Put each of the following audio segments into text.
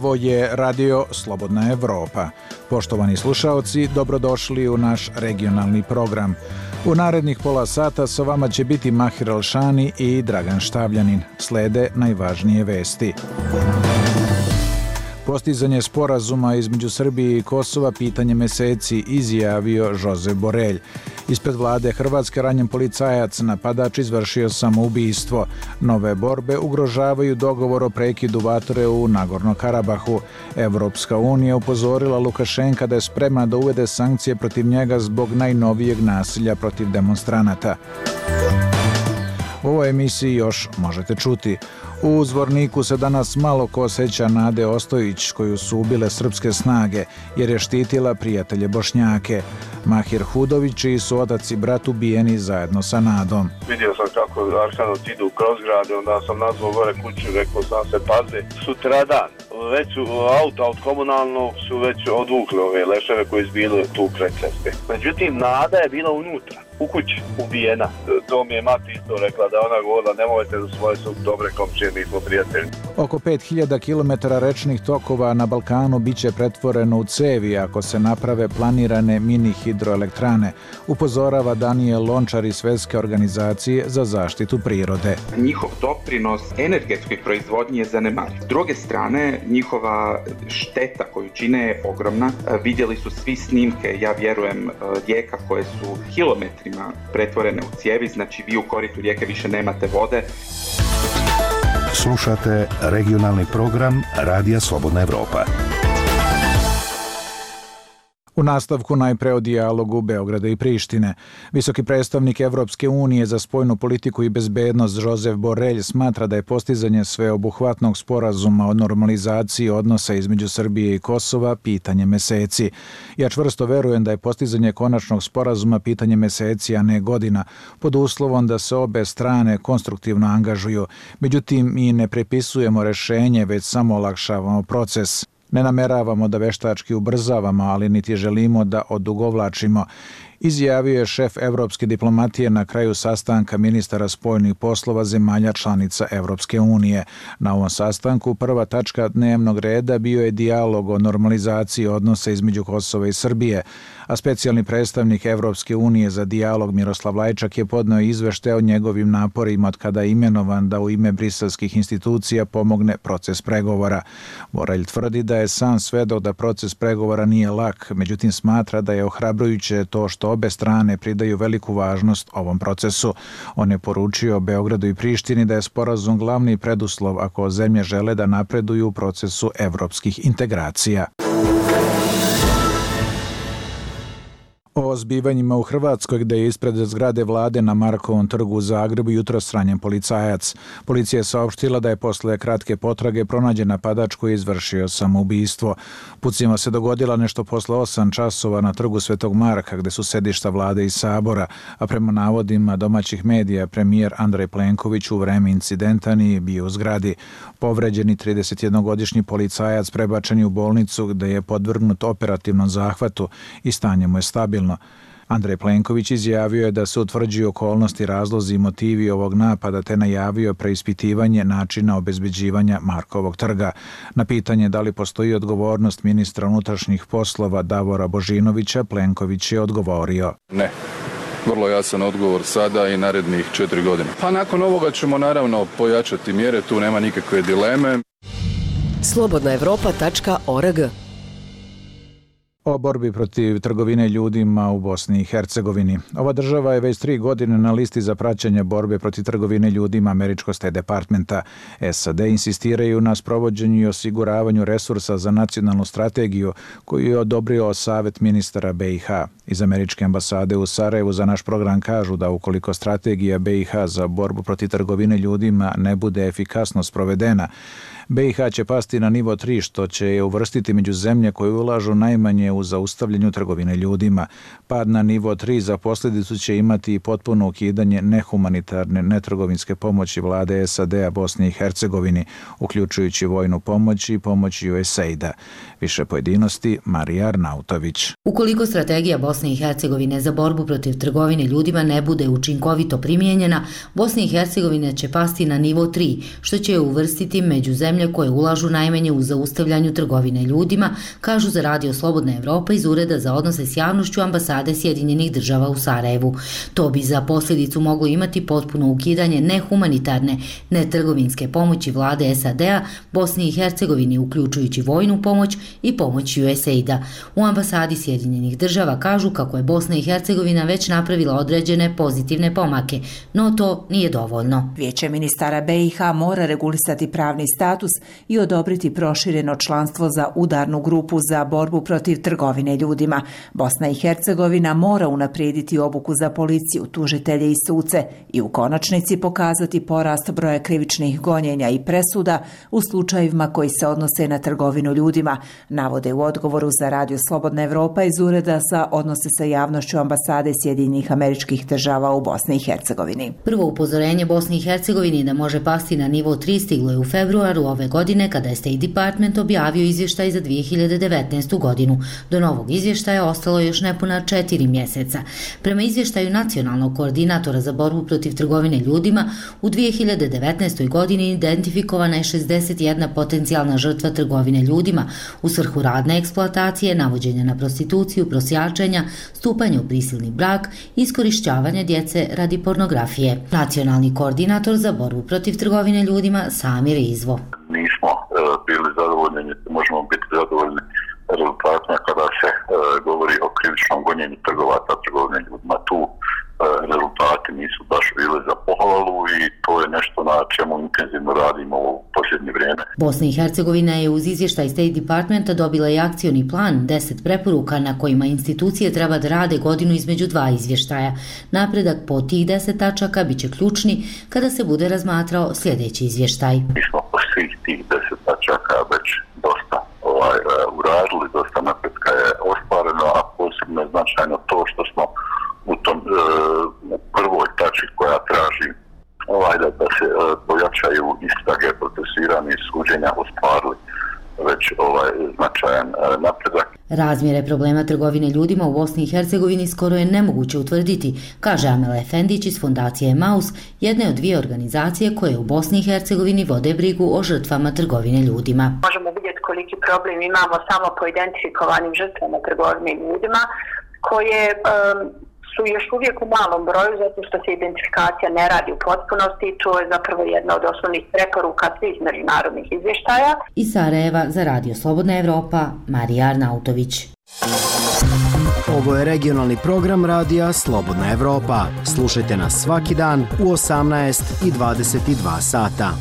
Ovo je Radio Slobodna Evropa. Poštovani slušaoci, dobrodošli u naš regionalni program. U narednih pola sata sa vama će biti Mahir Alšani i Dragan Štavljanin. Slede najvažnije vesti. Postizanje sporazuma između Srbije i Kosova pitanje meseci, izjavio Josep Borelj. Ispred vlade Hrvatske ranjen policajac, napadač izvršio samoubistvo. Nove borbe ugrožavaju dogovor o prekidu vatre u Nagorno-Karabahu. Evropska unija upozorila Lukašenka da je spremna da uvede sankcije protiv njega zbog najnovijeg nasilja protiv demonstranata. U ovoj emisiji još možete čuti. U Zvorniku se danas malo ko seća Nade Ostojić, koju su ubile srpske snage, jer je štitila prijatelje Bošnjake. Mahir Hudović, čiji su otac i brat ubijeni zajedno sa Nadom. Vidio sam kako Arkanovci idu kroz grad, onda sam nazvao gore kuću, rekao sam se pazi. Sutradan, već auta od komunalnog su već odvukli ove leševe koji su bili tu kraj ceste. Međutim, Nada je bila unutra, u kući, ubijena. To mi je mati isto rekla, da ona govorila, nemojte da svoje su dobre komšije, mi smo prijatelji. Oko 5000 km rečnih tokova na Balkanu biće pretvoreno u cevi ako se naprave planirane mini hidroelektrane, upozorava Daniel Lončar iz Svetske organizacije za zaštitu prirode. Njihov doprinos energetskoj proizvodnji je zanemariv. S druge strane, njihova šteta koju čine je ogromna. Vidjeli su svi snimke, ja vjerujem, rijeka koje su kilometrima pretvorene u cijevi, znači vi u koritu rijeke više nemate vode. Slušate regionalni program Radija Slobodna Evropa. U nastavku najpre o dijalogu Beograda i Prištine. Visoki predstavnik Evropske unije za spoljnu politiku i bezbednost Josep Borelj smatra da je postizanje sveobuhvatnog sporazuma o normalizaciji odnosa između Srbije i Kosova pitanje meseci. Ja čvrsto verujem da je postizanje konačnog sporazuma pitanje meseci, a ne godina, pod uslovom da se obe strane konstruktivno angažuju. Međutim, mi ne prepisujemo rešenje, već samo olakšavamo proces. Ne nameravamo da veštački ubrzavamo, ali niti želimo da odugovlačimo, izjavio je šef evropske diplomatije na kraju sastanka ministara spoljnih poslova zemalja članica Evropske unije. Na ovom sastanku prva tačka dnevnog reda bio je dijalog o normalizaciji odnosa između Kosova i Srbije, a specijalni predstavnik Evropske unije za dijalog Miroslav Lajčak je podneo izveštaj o njegovim naporima od kada je imenovan da u ime briselskih institucija pomogne proces pregovora. Borelj tvrdi da je sam svedok da proces pregovora nije lak, međutim smatra da je ohrabrujuće to što obe strane pridaju veliku važnost ovom procesu. On je poručio Beogradu i Prištini da je sporazum glavni preduslov ako zemlje žele da napreduju u procesu evropskih integracija. O zbivanjima u Hrvatskoj, gde je ispred zgrade vlade na Markovom trgu u Zagrebu jutros ranjen policajac. Policija je saopštila da je posle kratke potrage pronađen napadač koji je izvršio samoubistvo. Pucnjava se dogodila nešto posle 8 časova na trgu Svetog Marka, gde su sedišta vlade i sabora, a prema navodima domaćih medija, premijer Andrej Plenković u vreme incidenta nije bio u zgradi. Povređeni 31-godišnji policajac prebačen je u bolnicu gde je podvrgnut operativnom zahvatu i stanje mu je stabilno. Andrej Plenković izjavio je da se utvrđuju okolnosti, razlozi i motivi ovog napada te najavio preispitivanje načina obezbeđivanja Markovog trga. Na pitanje da li postoji odgovornost ministra unutrašnjih poslova Davora Božinovića, Plenković je odgovorio: Ne. Vrlo jasan odgovor sada i narednih 4 godine. Pa nakon ovoga ćemo naravno pojačati mjere, tu nema nikakve dileme. Slobodnaevropa.org. O borbi protiv trgovine ljudima u Bosni i Hercegovini. Ova država je već 3 godine na listi za praćenje borbe protiv trgovine ljudima američkog State Departmenta. SAD insistiraju na sprovođenju i osiguravanju resursa za nacionalnu strategiju koju je odobrio Savet ministara BiH. Iz američke ambasade u Sarajevu za naš program kažu da ukoliko strategija BiH za borbu protiv trgovine ljudima ne bude efikasno sprovedena, BiH će pasti na nivo 3, što će je uvrstiti među zemlje koje ulažu najmanje u u zaustavljanju trgovine ljudima. Pad na nivo 3 za posljedicu će imati i potpuno ukidanje nehumanitarne netrgovinske pomoći vlade SAD-a Bosni i Hercegovini, uključujući vojnu pomoć i pomoć USAID-a. Više pojedinosti Marija Arnautović. Ukoliko strategija Bosne i Hercegovine za borbu protiv trgovine ljudima ne bude učinkovito primijenjena, Bosna i Hercegovina će pasti na nivo 3, što će je uvrstiti među zemlje koje ulažu najmanje u zaustavljanju trgovine ljudima, kažu za Radio Slobodna Evropa iz Ureda za odnose s javnošću ambasade Sjedinjenih država u Sarajevu. To bi za posljedicu moglo imati potpuno ukidanje nehumanitarne netrgovinske pomoći vlade SAD-a Bosni i Hercegovini, uključujući vojnu pomoć i pomoć USAID-a. U ambasadi Sjedinjenih država kažu kako je Bosna i Hercegovina već napravila određene pozitivne pomake, no to nije dovoljno. Vijeće ministara BiH mora regulisati pravni status i odobriti prošireno članstvo za udarnu grupu za borbu protiv trgovine ljudima. Bosna i Hercegovina mora unaprijediti obuku za policiju, tužitelje i suce i u konačnici pokazati porast broja krivičnih gonjenja i presuda u slučajevima koji se odnose na trgovinu ljudima, navode u odgovoru za Radio Slobodna Evropa iz Ureda za odnose sa javnošću ambasade Sjedinjenih Američkih Država u Bosni i Hercegovini. Prvo upozorenje Bosni i Hercegovini da može pasti na nivo 3 stiglo je u februaru ove godine kada je State Department objavio izvještaj za 2019. godinu. Do novog izvještaja ostalo još nepuna 4 mjeseca. Prema izvještaju nacionalnog koordinatora za borbu protiv trgovine ljudima, u 2019. godini identifikovana je 61 potencijalna žrtva trgovine ljudima u svrhu radne eksploatacije, navođenja na prostituciju, prosjačenja, stupanja u prisilni brak i iskorišćavanja djece radi pornografije. Nacionalni koordinator za borbu protiv trgovine ljudima Samir Izvo. Nismo bili zadovoljni, možemo biti zadovoljni rezultatima kada se govori o krivičnom gonjenju trgovaca trgovine ljudima. Tu rezultati nisu baš bili za pohvalu i to je nešto na čemu intenzivno radimo u posljednje vrijeme. Bosna i Hercegovina je uz izvještaj State Departmenta dobila i akcioni plan 10 preporuka na kojima institucije treba da rade godinu između dva izvještaja. Napredak po tih 10 tačaka bit će ključni kada se bude razmatrao sljedeći izvještaj. Mi smo po svih tih 10 tačaka već dosta uradili, dosta napretka je ostvareno, a posebno je značajno to što smo u tom prvoj tački koja traži da se pojačaju istrage, procesuiranje i suđenja ostvarili već značajan napredak. Razmjere problema trgovine ljudima u Bosni i Hercegovini skoro je nemoguće utvrditi, kaže Amela Efendić iz fondacije Emaus, jedne od dvije organizacije koje u Bosni i Hercegovini vode brigu o žrtvama trgovine ljudima. Možemo vidjeti koliki problem imamo samo po identifikovanim žrtvama trgovine ljudima, koje su još uvijek u malom broju zato što se identifikacija ne radi u potpunosti i to je zapravo jedna od osnovnih preporuka svih međunarodnih izvještaja. Iz Sarajeva za Radio Slobodna Evropa, Marija Arnautović. Ovo je regionalni program Radija Slobodna Evropa. Slušajte nas svaki dan u 18 i 22 sata.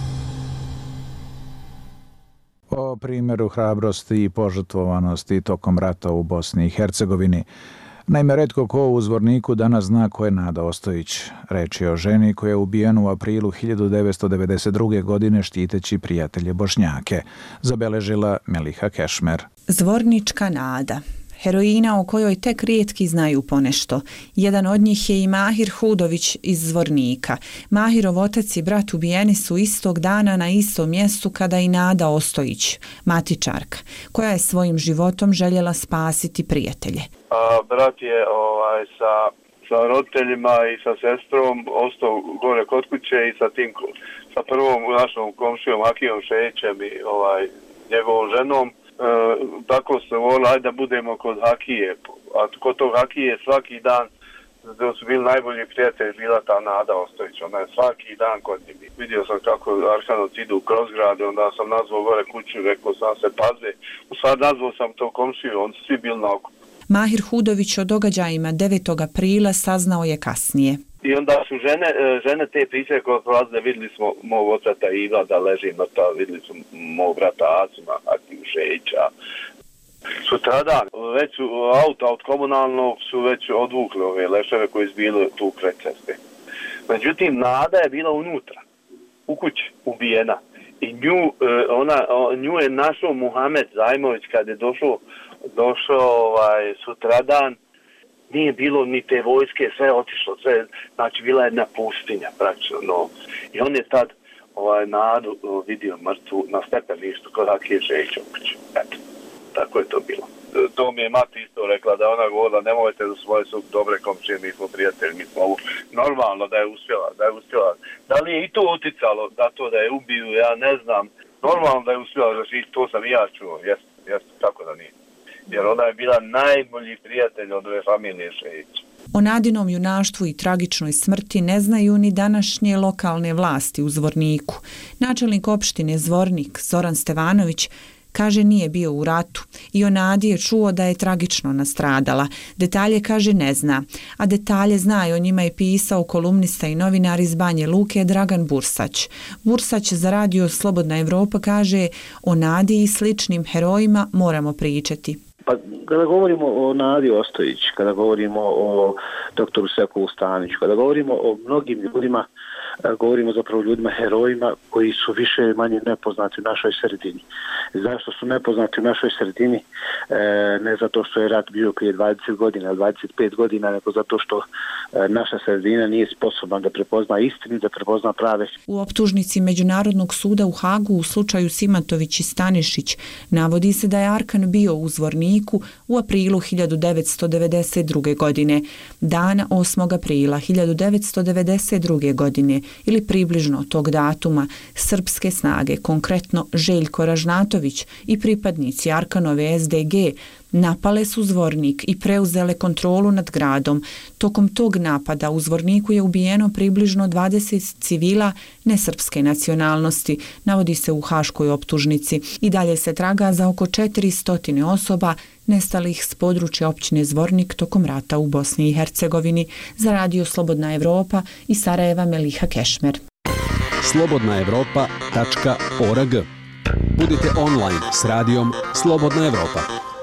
O primjeru hrabrosti i požrtvovanosti tokom rata u Bosni i Hercegovini. Naime, retko ko u Zvorniku danas zna ko je Nada Ostojić. Reč je o ženi koja je ubijena u aprilu 1992. godine štiteći prijatelje Bošnjake, zabeležila Meliha Kešmer. Zvornička Nada. Heroina o kojoj tek rijetki znaju ponešto. Jedan od njih je i Mahir Hudović iz Zvornika. Mahirov otac i brat ubijeni su istog dana na istom mjestu kada i Nada Ostojić, matičarka, koja je svojim životom željela spasiti prijatelje. Brat je sa roditeljima i sa sestrom ostao gore kod kuće i sa prvom našom komšijom Akijom Šećem i njegovom ženom. Tako se volilo, ajde da budemo kod Hakije, a kod tog Hakije svaki dan, da su bili najbolji prijatelji, bila ta Nada Ostojić, ona je svaki dan kod njih. Vidio sam kako Arkanovci idu kroz grade, onda sam nazvao gore kuću, rekao sam se paze, u stvari nazvao sam to komšiju, oni su svi bili na oko. Mahir Hudović o događajima 9. aprila saznao je kasnije. I onda su žene te priče koje prolazile, vidjeli smo mog oca Iva da leži mrtav, vidjeli smo mog brata Asima, Akiju Šeća. Sutradan već auta od komunalnog su već odvukli ove leševe koji su bili tu kraj ceste. Međutim, Nada je bila unutra, u kući, ubijena. I nju je našao Muhamed Zajmović kad je došao došao sutradan, nije bilo ni te vojske, sve je otišlo, sve, znači bila je jedna pustinja praktično. No. I on je tad Nadu vidio mrtvu na stepeništu kod Akije Željčović. Eto, tako je to bilo. To mi je mati isto rekla, da ona govorila, nemojte da svoje su dobre komšije, mi smo prijatelji, mi smo ovo. Normalno da je uspjela. Da li je i to uticalo da to da je ubiju, ja ne znam. Normalno da je uspjela, znači to sam i ja čuo, jeste, tako da nije. Jer ona je bila najbolji prijatelj od ove familije Šejić. O Nadinom junaštvu i tragičnoj smrti ne znaju ni današnje lokalne vlasti u Zvorniku. Načelnik opštine Zvornik, Zoran Stevanović, kaže nije bio u ratu i o Nadi je čuo da je tragično nastradala. Detalje, kaže, ne zna, a detalje zna i o njima je pisao kolumnista i novinar iz Banje Luke Dragan Bursać. Bursać za radio Slobodna Evropa kaže o Nadi i sličnim herojima moramo pričati. Pa kada govorimo o Nadi Ostojić, kada govorimo o doktoru Sekovu Staniću, kada govorimo o mnogim ljudima, govorimo zapravo ljudima, herojima koji su više manje nepoznati u našoj sredini. Zašto su nepoznati u našoj sredini? Ne zato što je rat bio prije 20 godina, 25 godina, nego zato što naša sredina nije sposobna da prepozna istinu, da prepozna prave. U optužnici Međunarodnog suda u Hagu u slučaju Simatović i Stanišić navodi se da je Arkan bio u Zvorniku u aprilu 1992. godine. Dana 8. aprila 1992. godine ili približno tog datuma srpske snage, konkretno Željko Ražnatović i pripadnici Arkanove SDG, napale su Zvornik i preuzele kontrolu nad gradom. Tokom tog napada u Zvorniku je ubijeno približno 20 civila nesrpske nacionalnosti, navodi se u haškoj optužnici. I dalje se traga za oko 400 osoba nestalih s područja općine Zvornik tokom rata u Bosni i Hercegovini. Za radio Slobodna Evropa i Sarajeva Meliha Kešmer. slobodnaevropa.org. Budite online s radijom Slobodna Evropa.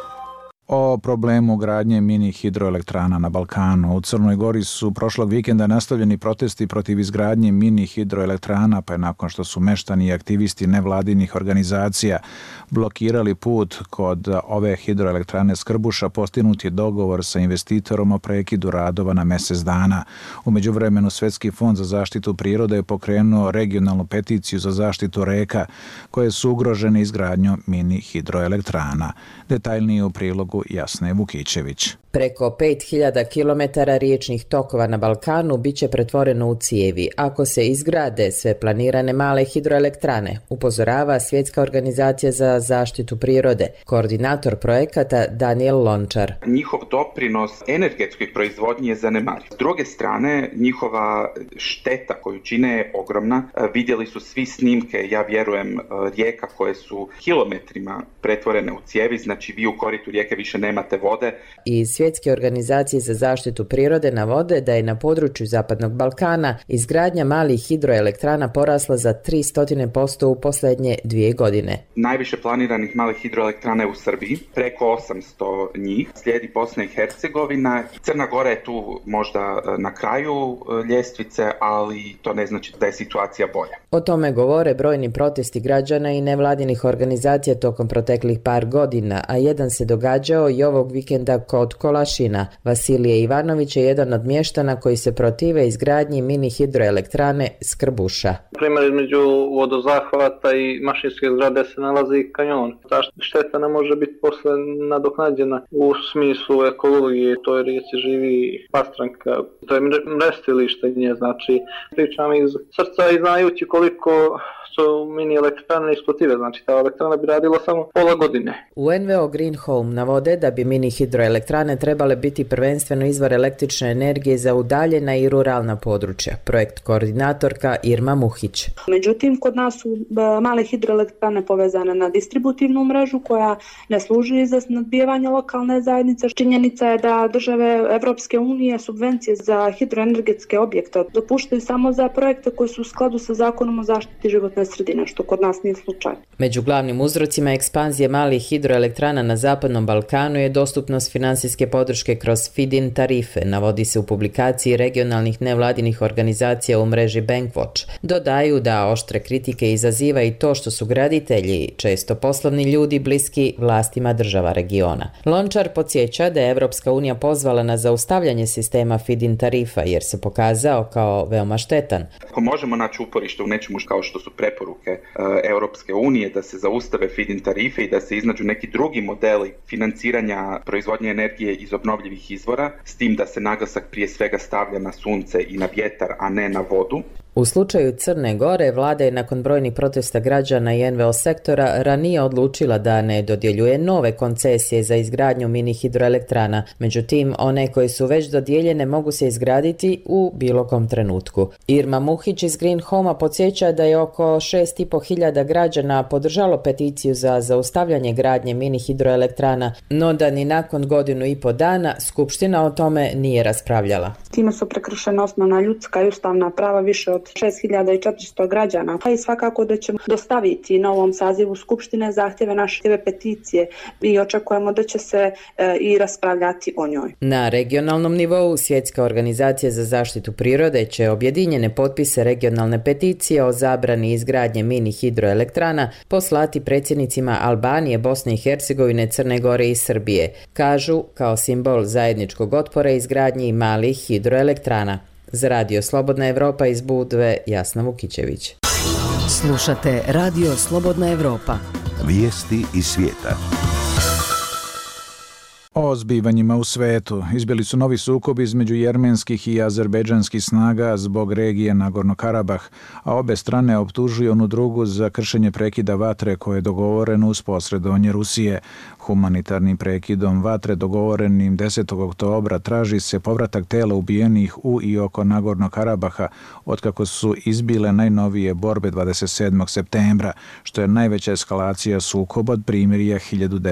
O problemu gradnje mini hidroelektrana na Balkanu. U Crnoj Gori su prošlog vikenda nastavljeni protesti protiv izgradnje mini hidroelektrana, pa je nakon što su meštani i aktivisti nevladinih organizacija blokirali put kod ove hidroelektrane Skrbuša, postignut je dogovor sa investitorom o prekidu radova na mjesec dana. U međuvremenu Svjetski fond za zaštitu prirode je pokrenuo regionalnu peticiju za zaštitu reka koje su ugrožene izgradnjom mini hidroelektrana. Detaljnije u prilogu Jasne Vukićević. Preko 5000 km riječnih tokova na Balkanu biće pretvoreno u cijevi ako se izgrade sve planirane male hidroelektrane, upozorava Svjetska organizacija za zaštitu prirode, koordinator projekata Daniel Lončar. Njihov doprinos energetskoj proizvodnji je zanemariv. S druge strane, njihova šteta koju čine je ogromna. Vidjeli su svi snimke, ja vjerujem, rijeka koje su kilometrima pretvorene u cijevi, znači vi u koritu rijeke više nemate vode. Iz Svjetske organizacije za zaštitu prirode navode da je na području Zapadnog Balkana izgradnja malih hidroelektrana porasla za 300% u posljednje 2 godine. Najviše planiranih malih hidroelektrana je u Srbiji, preko 800 njih. Slijedi Bosna i Hercegovina. Crna Gora je tu možda na kraju ljestvice, ali to ne znači da je situacija bolja. O tome govore brojni protesti građana i nevladinih organizacija tokom proteklih par godina, a jedan se događao i ovog vikenda kod Kolašina. Vasilije Ivanović je jedan od mještana koji se protive izgradnji mini hidroelektrane Skrbuša. Primjer, između vodozahvata i mašinske zgrade se nalazi kanjon. Ta šteta ne može biti posle nadoknađena u smislu ekologije, to je rijeci živi pastranka, to je mrestilište nje, znači pričam iz srca i znajući koliko su mini elektrane isplative, znači ta elektrana bi radila samo pola godine. U NVO Green Home navode da bi mini hidroelektrane trebale biti prvenstveno izvor električne energije za udaljena i ruralna područja. Projekt koordinatorka Irma Muhić. Međutim, kod nas su male hidroelektrane povezane na distributivnu mrežu koja ne služi za snabdijevanje lokalne zajednice. Činjenica je da države Evropske unije subvencije za hidroenergetske objekte dopuštaju samo za projekte koji su u skladu sa zakonom o zaštiti životne sredine, što kod nas nije slučaj. Među glavnim uzrocima ekspanzije malih hidroelektrana na Zapadnom Balkanu je dostupnost finansijske podrške kroz feed-in tarife, navodi se u publikaciji regionalnih nevladinih organizacija u mreži Bankwatch. Dodaju da oštre kritike izaziva i to što su graditelji, često poslovni ljudi, bliski vlastima država regiona. Lončar podsjeća da je Evropska unija pozvala na zaustavljanje sistema feed-in tarifa jer se pokazao kao veoma štetan. Ako možemo naći uporište u nečemu kao što su preporuke Europske unije da se zaustave feed-in tarife i da se iznađu neki drugi modeli financiranja proizvodnje energije iz obnovljivih izvora, s tim da se naglasak prije svega stavlja na sunce i na vjetar, a ne na vodu. U slučaju Crne Gore, vlada je nakon brojnih protesta građana i NVO sektora ranije odlučila da ne dodjeljuje nove koncesije za izgradnju mini hidroelektrana. Međutim, one koje su već dodijeljene mogu se izgraditi u bilo kom trenutku. Irma Muhić iz Green Homa podsjeća da je oko 6.500 građana podržalo peticiju za zaustavljanje gradnje mini hidroelektrana, no da ni nakon 1.5 dana Skupština o tome nije raspravljala. Time su prekršena osnovna ljudska i ustavna prava više od 6.400 građana, pa i svakako da ćemo dostaviti novom sazivu Skupštine zahtjeve naše peticije i očekujemo da će se i raspravljati o njoj. Na regionalnom nivou Svjetska organizacija za zaštitu prirode će objedinjene potpise regionalne peticije o zabrani izgradnje mini hidroelektrana poslati predsjednicima Albanije, Bosne i Hercegovine, Crne Gore i Srbije, kažu kao simbol zajedničkog otpora izgradnji malih hidroelektrana. Za Radio Slobodna Evropa iz Budve, Jasna Vukićević. Slušate Radio Slobodna Evropa. Vijesti iz svijeta. O zbivanjima u svetu. Izbili su novi sukobi između jermenskih i azerbejdžanskih snaga zbog regije Nagorno-Karabah, a obe strane optužuju onu drugu za kršenje prekida vatre koje je dogovoreno uz posredovanje Rusije. Humanitarnim prekidom vatre dogovorenim 10. oktobra traži se povratak tela ubijenih u i oko Nagorno-Karabaha otkako su izbile najnovije borbe 27. septembra, što je najveća eskalacija sukoba od primirja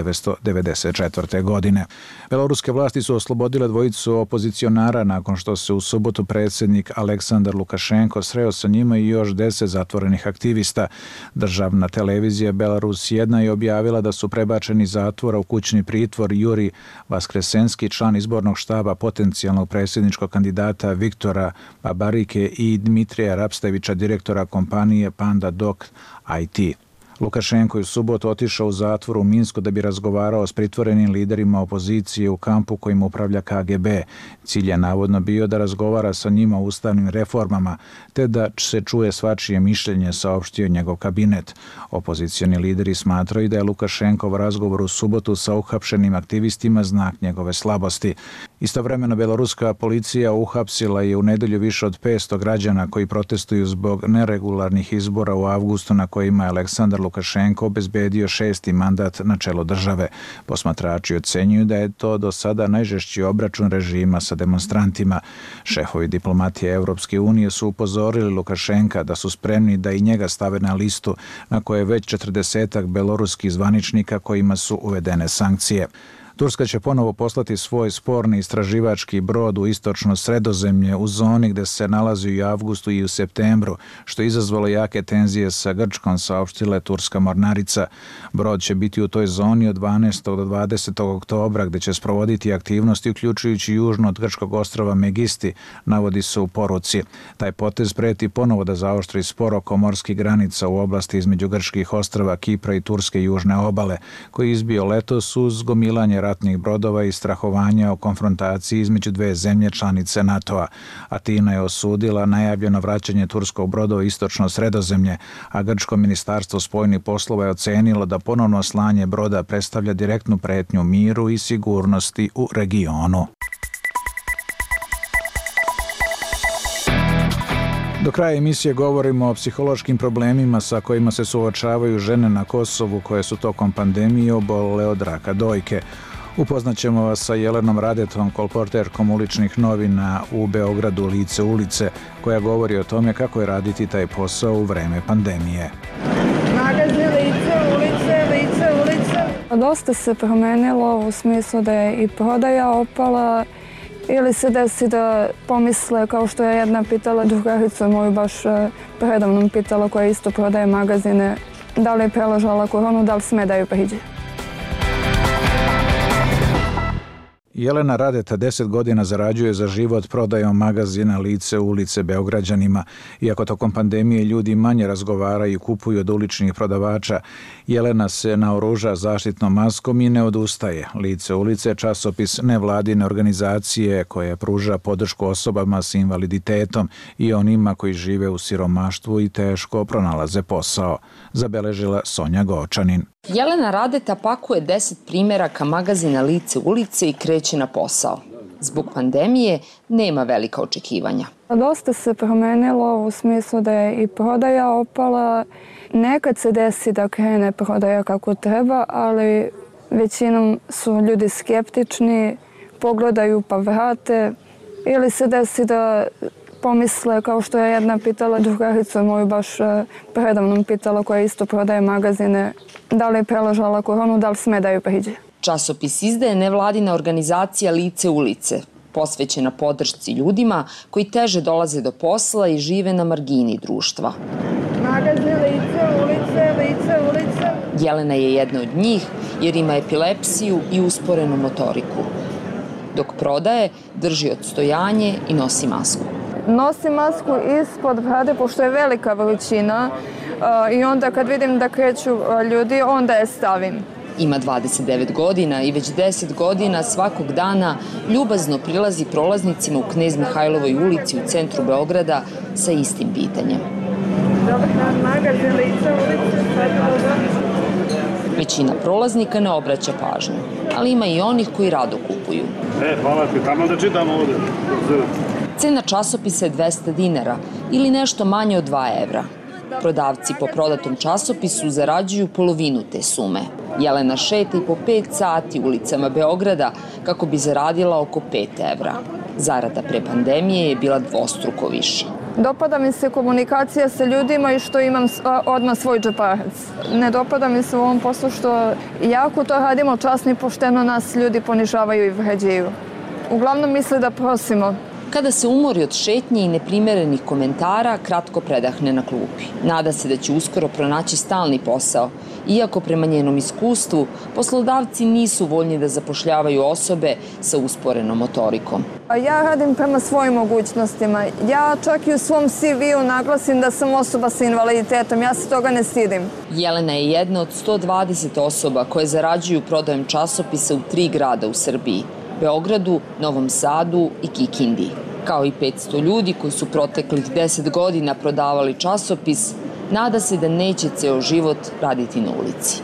1994. godine. Beloruske vlasti su oslobodile dvojicu opozicionara nakon što se u subotu predsjednik Aleksandar Lukašenko sreo sa njima i još 10 zatvorenih aktivista. Državna televizija Belarus 1 je objavila da su prebačeni zatvora u kućni pritvor Juri Vaskresenski, član izbornog štaba potencijalnog predsjedničkog kandidata Viktora Babarike i Dmitrija Rapstevića, direktora kompanije Panda Doc IT. Lukašenko je u subotu otišao u zatvor u Minsku da bi razgovarao s pritvorenim liderima opozicije u kampu kojim upravlja KGB. Cilj je navodno bio da razgovara sa njima o ustavnim reformama, te da se čuje svačije mišljenje, saopštio njegov kabinet. Opozicioni lideri smatraju da je Lukašenkov razgovor u subotu sa uhapšenim aktivistima znak njegove slabosti. Istovremeno, beloruska policija uhapsila je u nedelju više od 500 građana koji protestuju zbog neregularnih izbora u avgustu na kojima je Aleksandar Lukašenko obezbedio 6. mandat na čelo države. Posmatrači ocenjuju da je to do sada najžešći obračun režima sa demonstrantima. Šefovi diplomatije Evropske unije su upozorili Lukašenka da su spremni da i njega stave na listu na koje je već 40 beloruskih zvaničnika kojima su uvedene sankcije. Turska će ponovo poslati svoj sporni istraživački brod u istočno Sredozemlje u zoni gde se nalazi i u avgustu i u septembru, što je izazvalo jake tenzije sa Grčkom, saopštila je turska mornarica. Brod će biti u toj zoni od 12. do 20. oktobra gde će sprovoditi aktivnosti uključujući južno od grčkog ostrava Megisti, navodi se u poruci. Taj potez preti ponovo da zaoštri spor oko morskih granica u oblasti između grčkih ostrava Kipra i turske južne obale, koji je izbio letos uz gomilanje ratnih brodova i strahovanja o konfrontaciji između dve zemlje članice NATO-a. Atina je osudila najavljeno vraćanje turskog broda u istočno Sredozemlje, a grčko ministarstvo spoljnih poslova je ocenilo da ponovno slanje broda predstavlja direktnu pretnju miru i sigurnosti u regionu. Do kraja emisije govorimo o psihološkim problemima sa kojima se suočavaju žene na Kosovu koje su tokom pandemije obolele od raka dojke. Upoznaćemo vas sa Jelenom Radetom, kolporterkom uličnih novina u Beogradu Lice ulice, koja govori o tome kako je raditi taj posao u vreme pandemije. Magazin Lice ulice. Dosta se promenilo u smislu da je i prodaja opala Ili se desi da pomisle, kao što je jedna pitala drugaricu moju baš predavnom pitala koja isto prodaje magazine, da li je preležala koronu, da li sme da ju priđe. Jelena Radeta 10 godina zarađuje za život prodajom magazina Lice ulice Beograđanima. Iako tokom pandemije ljudi manje razgovaraju i kupuju od uličnih prodavača, Jelena se naoruža zaštitnom maskom i ne odustaje. Lice ulice je časopis nevladine organizacije koja pruža podršku osobama s invaliditetom i onima koji žive u siromaštvu i teško pronalaze posao, zabeležila Sonja Gočanin. Jelena Radeta pakuje 10 primjeraka magazina Lice ulice i kreće na posao. Zbog pandemije nema velika očekivanja. Dosta se promenilo u smislu da je i prodaja opala. Nekad se desi da krene prodaja kako treba, ali većinom su ljudi skeptični, pogledaju pa vrate. Ili se desi da pomisle, kao što je jedna pitala drugaricu moju baš predavnom pitala koja isto prodaje magazine, da li je preležala koronu, da li sme da ju priđe. Časopis izdaje nevladina organizacija Lice ulice, posvećena podršci ljudima koji teže dolaze do posla i žive na margini društva. Magazin Lice ulice, Lice ulice. Jelena je jedna od njih jer ima epilepsiju i usporenu motoriku. Dok prodaje, drži odstojanje i nosi masku. Nosim masku ispod brade, pošto je velika veličina i onda kad vidim da kreću ljudi, onda je stavim. Ima 29 godina i već 10 godina svakog dana ljubazno prilazi prolaznicima u Knez Mihajlovoj ulici u centru Beograda sa istim pitanjem. Dobar dan, magazin Lice ulice. Većina prolaznika ne obraća pažnju, ali ima i onih koji rado kupuju. Hvala ti, tamo da čitam ovdje. Cena časopisa je 200 dinara ili nešto manje od 2 evra. Prodavci po prodatom časopisu zarađuju polovinu te sume. Jelena šeta i po 5 sati ulicama Beograda kako bi zaradila oko 5 evra. Zarada pre pandemije je bila dvostruko više. Dopada mi se komunikacija sa ljudima i što imam odmah svoj džeparac. Ne dopada mi se u ovom poslu što jako to radimo časno i pošteno, nas ljudi ponižavaju i vređaju. Uglavnom misle da prosimo. Kada se umori od šetnje i neprimerenih komentara, kratko predahne na klupi. Nada se da će uskoro pronaći stalni posao, iako prema njenom iskustvu poslodavci nisu voljni da zapošljavaju osobe sa usporenom motorikom. Ja radim prema svojim mogućnostima. Ja čak i u svom CV-u naglasim da sam osoba sa invaliditetom. Ja se toga ne stidim. Jelena je jedna od 120 osoba koje zarađuju prodajom časopisa u 3 grada u Srbiji. Beogradu, Novom Sadu i Kikindi. Kao i 500 ljudi koji su proteklih 10 godina prodavali časopis, nada se da neće ceo život raditi na ulici.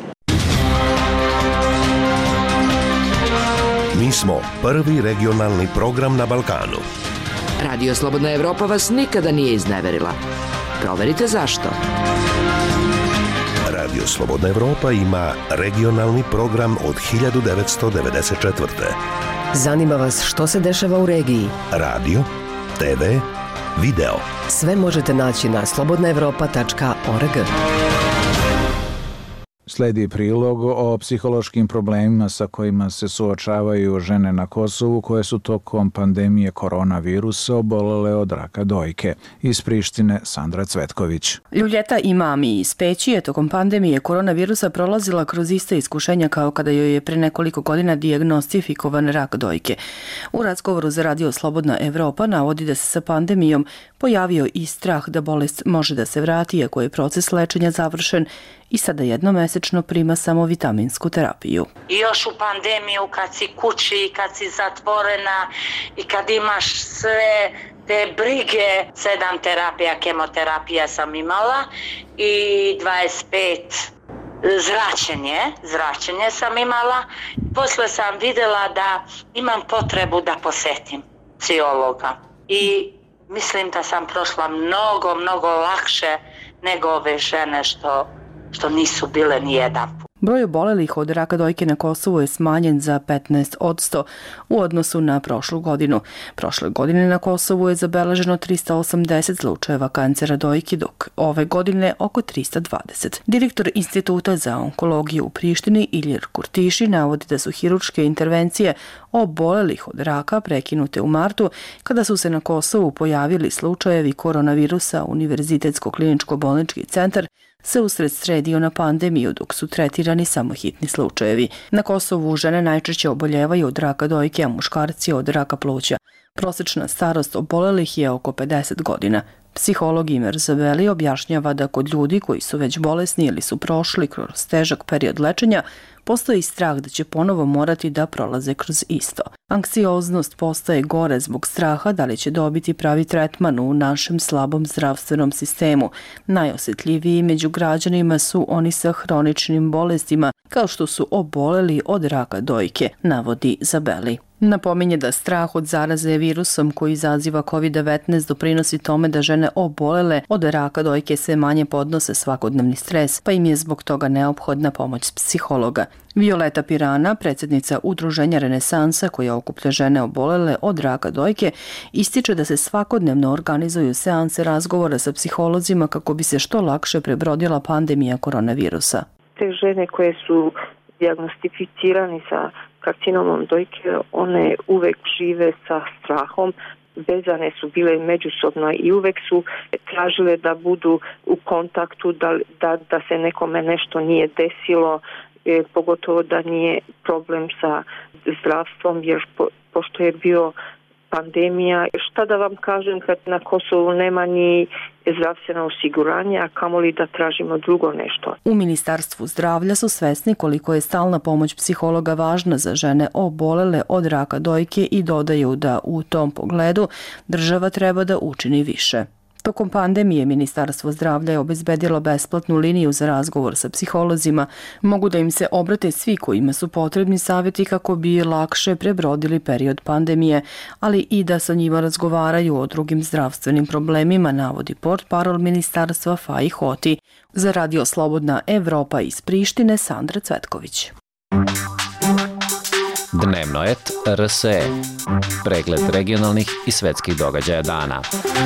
Mi smo prvi regionalni program na Balkanu. Radio Slobodna Evropa vas nikada nije izneverila. Proverite zašto. Radio Slobodna Evropa ima regionalni program od 1994. Zanima vas što se dešava u regiji? Radio, TV, video. Sve možete naći na slobodnaevropa.org. Sledi prilog o psihološkim problemima sa kojima se suočavaju žene na Kosovu koje su tokom pandemije koronavirusa obolele od raka dojke. Iz Prištine Sandra Cvetković. Ljuljeta Imami iz Peći je tokom pandemije koronavirusa prolazila kroz iste iskušenja kao kada joj je pre nekoliko godina dijagnostifikovan rak dojke. U razgovoru za Radio Slobodna Evropa navodi da se sa pandemijom pojavio i strah da bolest može da se vrati iako je proces lečenja završen i sada jednomesečno prima samo vitaminsku terapiju. I još u pandemiju kad si kući, kad si zatvorena i kad imaš sve te brige, 7 terapija, kemoterapija sam imala i 25 zračenje sam imala. Posle sam vidjela da imam potrebu da posetim psihologa i mislim da sam prošla mnogo lakše nego ove žene što nisu bile ni jedan put. Broj obolelih od raka dojke na Kosovu je smanjen za 15% u odnosu na prošlu godinu. Prošle godine na Kosovu je zabeleženo 380 slučajeva kancera dojke, dok ove godine oko 320. Direktor Instituta za onkologiju u Prištini Ilir Kurtiši navodi da su hirurške intervencije obolelih od raka prekinute u martu kada su se na Kosovu pojavili slučajevi koronavirusa. Univerzitetsko-kliničko-bolnički centar se usred sredio na pandemiju dok su tretirani samo hitni slučajevi. Na Kosovu žene najčešće oboljevaju od raka dojke, a muškarci od raka pluća. Prosečna starost obolelih je oko 50 godina. Psiholog Imer Zabeli objašnjava da kod ljudi koji su već bolesni ili su prošli kroz težak period lečenja, postoji strah da će ponovo morati da prolaze kroz isto. Anksioznost postaje gore zbog straha da li će dobiti pravi tretman u našem slabom zdravstvenom sistemu. Najosjetljiviji među građanima su oni sa hroničnim bolestima, kao što su oboleli od raka dojke, navodi Zabeli. Napominje da strah od zaraze virusom koji izaziva COVID-19 doprinosi tome da žene obolele od raka dojke sve manje podnose svakodnevni stres, pa im je zbog toga neophodna pomoć psihologa. Violeta Pirana, predsjednica Udruženja Renesansa koja okuplja žene obolele od raka dojke, ističe da se svakodnevno organizuju seanse razgovora sa psiholozima kako bi se što lakše prebrodila pandemija koronavirusa. Te žene koje su dijagnostificirani sa karcinomom dojke, one uvek žive sa strahom, vezane su bile međusobno i uvek su tražile da budu u kontaktu, da se nekome nešto nije desilo, pogotovo da nije problem sa zdravstvom, jer pošto je bio pandemija. Šta da vam kažem kad na Kosovu nema ni zdravstveno osiguranje, a kamoli da tražimo drugo nešto. U Ministarstvu zdravlja su svesni koliko je stalna pomoć psihologa važna za žene obolele od raka dojke i dodaju da u tom pogledu država treba da učini više. Tokom pandemije Ministarstvo zdravlja je obezbedilo besplatnu liniju za razgovor sa psiholozima. Mogu da im se obrate svi kojima su potrebni savjeti kako bi lakše prebrodili period pandemije, ali i da sa njima razgovaraju o drugim zdravstvenim problemima, navodi portparol Ministarstva Faji Hoti. Za Radio Slobodna Evropa iz Prištine, Sandra Cvetković. Dnevnoet RSE. Pregled regionalnih i svetskih događaja dana.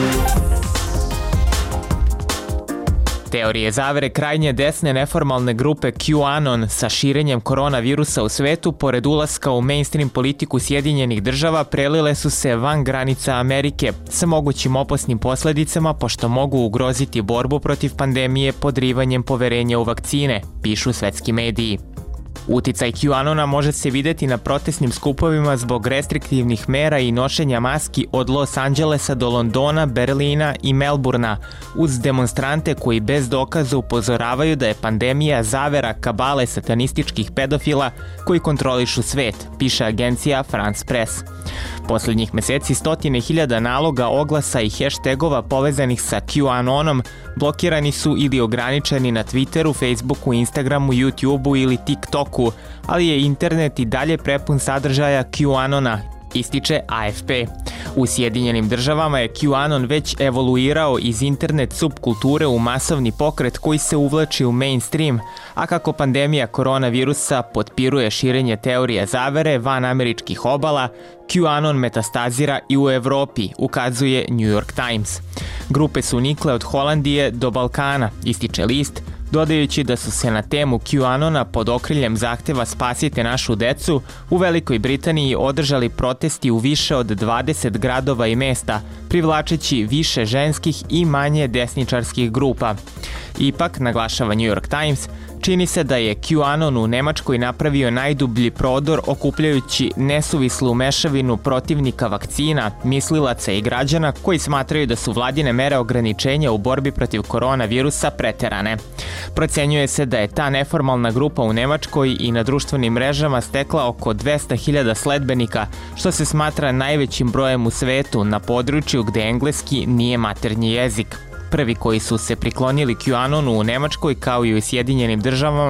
Teorije zavere krajnje desne neformalne grupe QAnon sa širenjem koronavirusa u svetu, pored ulaska u mainstream politiku Sjedinjenih država, prelile su se van granica Amerike sa mogućim opasnim posledicama, pošto mogu ugroziti borbu protiv pandemije podrivanjem poverenja u vakcine, pišu svetski mediji. Uticaj QAnona može se videti na protestnim skupovima zbog restriktivnih mera i nošenja maski od Los Angelesa do Londona, Berlina i Melburna, uz demonstrante koji bez dokaza upozoravaju da je pandemija zavera kabale satanističkih pedofila koji kontrolišu svet, piše agencija France Press. Posljednjih meseci stotine hiljada naloga, oglasa i hashtagova povezanih sa QAnonom blokirani su ili ograničeni na Twitteru, Facebooku, Instagramu, YouTubeu ili TikToku, ali je internet i dalje prepun sadržaja QAnona, ističe AFP. U Sjedinjenim državama je QAnon već evoluirao iz internet subkulture u masovni pokret koji se uvlači u mainstream, a kako pandemija koronavirusa potpiruje širenje teorije zavere van američkih obala, QAnon metastazira i u Evropi, ukazuje New York Times. Grupe su nikle od Holandije do Balkana, ističe list, dodajući da su se na temu QAnona pod okriljem zahteva Spasite našu decu u Velikoj Britaniji održali protesti u više od 20 gradova i mesta, privlačeći više ženskih i manje desničarskih grupa. Ipak, naglašava New York Times, čini se da je QAnon u Nemačkoj napravio najdublji prodor okupljajući nesuvislu mešavinu protivnika vakcina, mislilaca i građana koji smatraju da su vladine mere ograničenja u borbi protiv koronavirusa preterane. Procenjuje se da je ta neformalna grupa u Nemačkoj i na društvenim mrežama stekla oko 200.000 sledbenika, što se smatra najvećim brojem u svetu na području gde engleski nije maternji jezik. Prvi koji su se priklonili QAnonu u Nemačkoj kao i u Sjedinjenim državama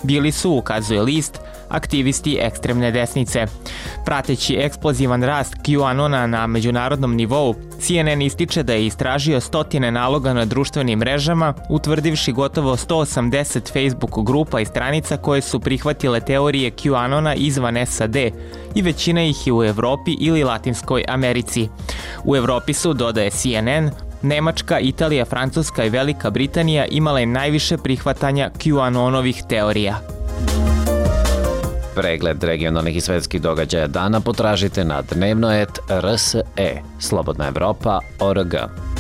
bili su, ukazuje list, aktivisti ekstremne desnice. Prateći eksplozivan rast QAnona na međunarodnom nivou, CNN ističe da je istražio stotine naloga na društvenim mrežama, utvrdivši gotovo 180 Facebook grupa i stranica koje su prihvatile teorije QAnona izvan SAD i većina ih je u Evropi ili Latinskoj Americi. U Evropi su, dodaje CNN, Nemačka, Italija, Francuska i Velika Britanija imale najviše prihvatanja QAnonovih teorija. Pregled regionalnih i svetskih događaja dana potražite na dnevnoet.rse, slobodnaevropa.org.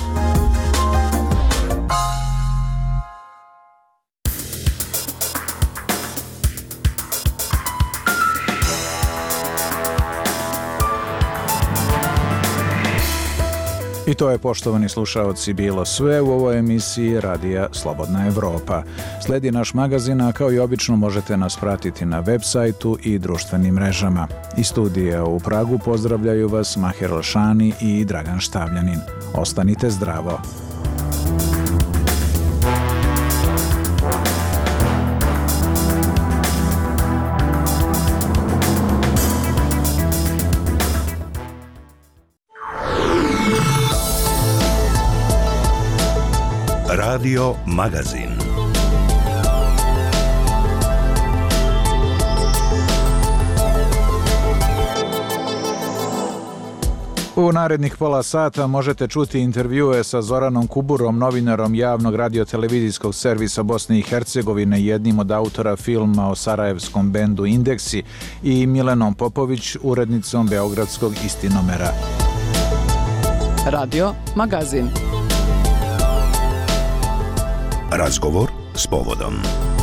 I to je, poštovani slušaoci, bilo sve u ovoj emisiji Radija Slobodna Evropa. Sledi naš magazin, a kao i obično možete nas pratiti na web sajtu i društvenim mrežama. Iz studija u Pragu pozdravljaju vas Maher Alšani i Dragan Štavljanin. Ostanite zdravo. Radio Magazin. U narednih pola sata možete čuti intervjue sa Zoranom Kuburom, novinarom javnog radiotelevizijskog servisa Bosne i Hercegovine, jednim od autora filma o sarajevskom bendu Indeksi, i Milenom Popović, urednicom beogradskog Istinomera. Radio Magazin. Razgovor s povodom.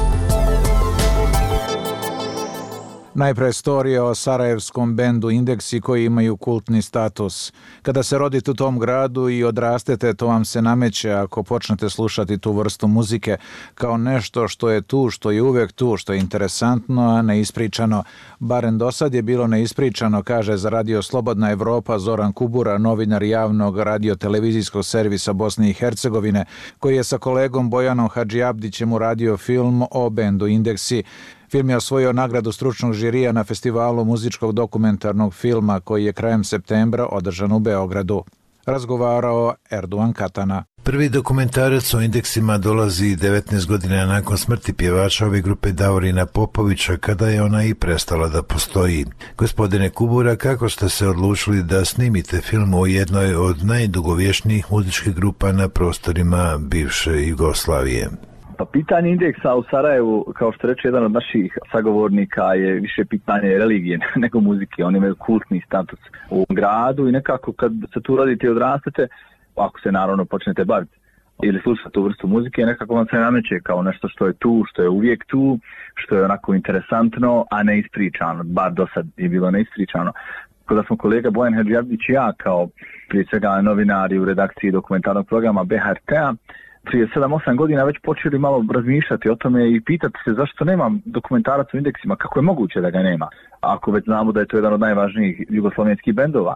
Najpre storija o sarajevskom bendu Indeksi koji imaju kultni status. Kada se rodite u tom gradu i odrastete, to vam se nameće ako počnete slušati tu vrstu muzike kao nešto što je tu, što je uvek tu, što je interesantno, a neispričano. Barem do sad je bilo neispričano, kaže za Radio Slobodna Evropa Zoran Kubura, novinar javnog radiotelevizijskog servisa Bosne i Hercegovine, koji je sa kolegom Bojanom Hadžiabdićem uradio film o bendu Indeksi. Film je osvojio nagradu stručnog žirija na festivalu muzičkog dokumentarnog filma koji je krajem septembra održan u Beogradu. Razgovarao Erduan Katana. Prvi dokumentarac o Indeksima dolazi 19 godina nakon smrti pjevača ove grupe Davorina Popovića, kada je ona i prestala da postoji. Gospodine Kubura, kako ste se odlučili da snimite film o jednoj od najdugovječnijih muzičkih grupa na prostorima bivše Jugoslavije? Pa pitanje Indeksa u Sarajevu, kao što reče jedan od naših sagovornika, je više pitanje religije nego muzike. Oni imaju kultni status u gradu i nekako kad se tu rodite i odrastete, ako se naravno počnete baviti ili slušati tu vrstu muzike, nekako vam se nameće kao nešto što je tu, što je uvijek tu, što je onako interesantno, a ne ispričano. Bar do sad je bilo neispričano. Kada smo kolega Bojan Hadžiabdić i ja, kao prije svega novinari u redakciji dokumentarnog programa BHRT-a, prije 7-8 godina već počeli malo razmišljati o tome i pitati se zašto nema dokumentarac o Indeksima, kako je moguće da ga nema, ako već znamo da je to jedan od najvažnijih jugoslovenskih bendova.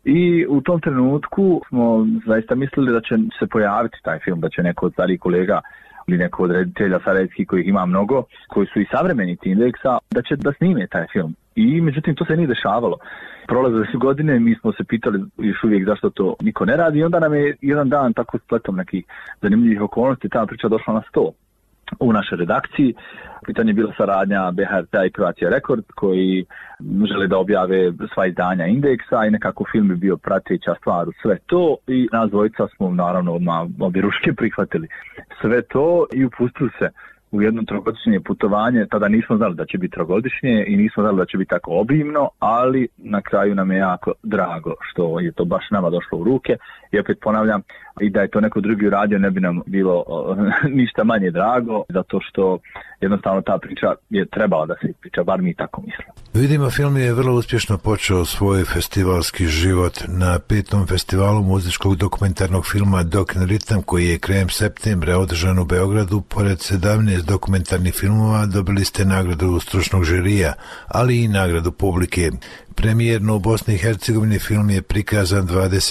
I u tom trenutku smo zaista mislili da će se pojaviti taj film, da će neko od starih kolega ili neko od reditelja sarajevskih kojih ima mnogo, koji su i savremenici Indeksa, da će da snime taj film. I međutim to se nije dešavalo. Prolazile su godine, mi smo se pitali još uvijek zašto to niko ne radi i onda nam je jedan dan tako spletom nekih zanimljivih okolnosti ta priča došla na sto u našoj redakciji. Pitanje je bila saradnja BHRT i Croatia Record koji žele da objave sva izdanja Indeksa i nekako film je bio prateća stvar u sve to i nas dvojica smo naravno odmah obje ruške prihvatili sve to i upustili se u jedno trogodišnje putovanje. Tada nismo znali da će biti trogodišnje i nismo znali da će biti tako obimno, ali na kraju nam je jako drago što je to baš nama došlo u ruke. I opet ponavljam, i da je to neko drugi uradio ne bi nam bilo ništa manje drago, zato što jednostavno ta priča je trebala da se ispriča, bar mi tako mislimo. Vidimo, film je vrlo uspješno počeo svoj festivalski život na 5. festivalu muzičkog dokumentarnog filma Dok in Ritam, koji je krajem septembra održan u Beogradu. Pored 17 dokumentarnih filmova dobili ste nagradu stručnog žirija, ali i nagradu publike. Premijerno u Bosni i Hercegovini film je prikazan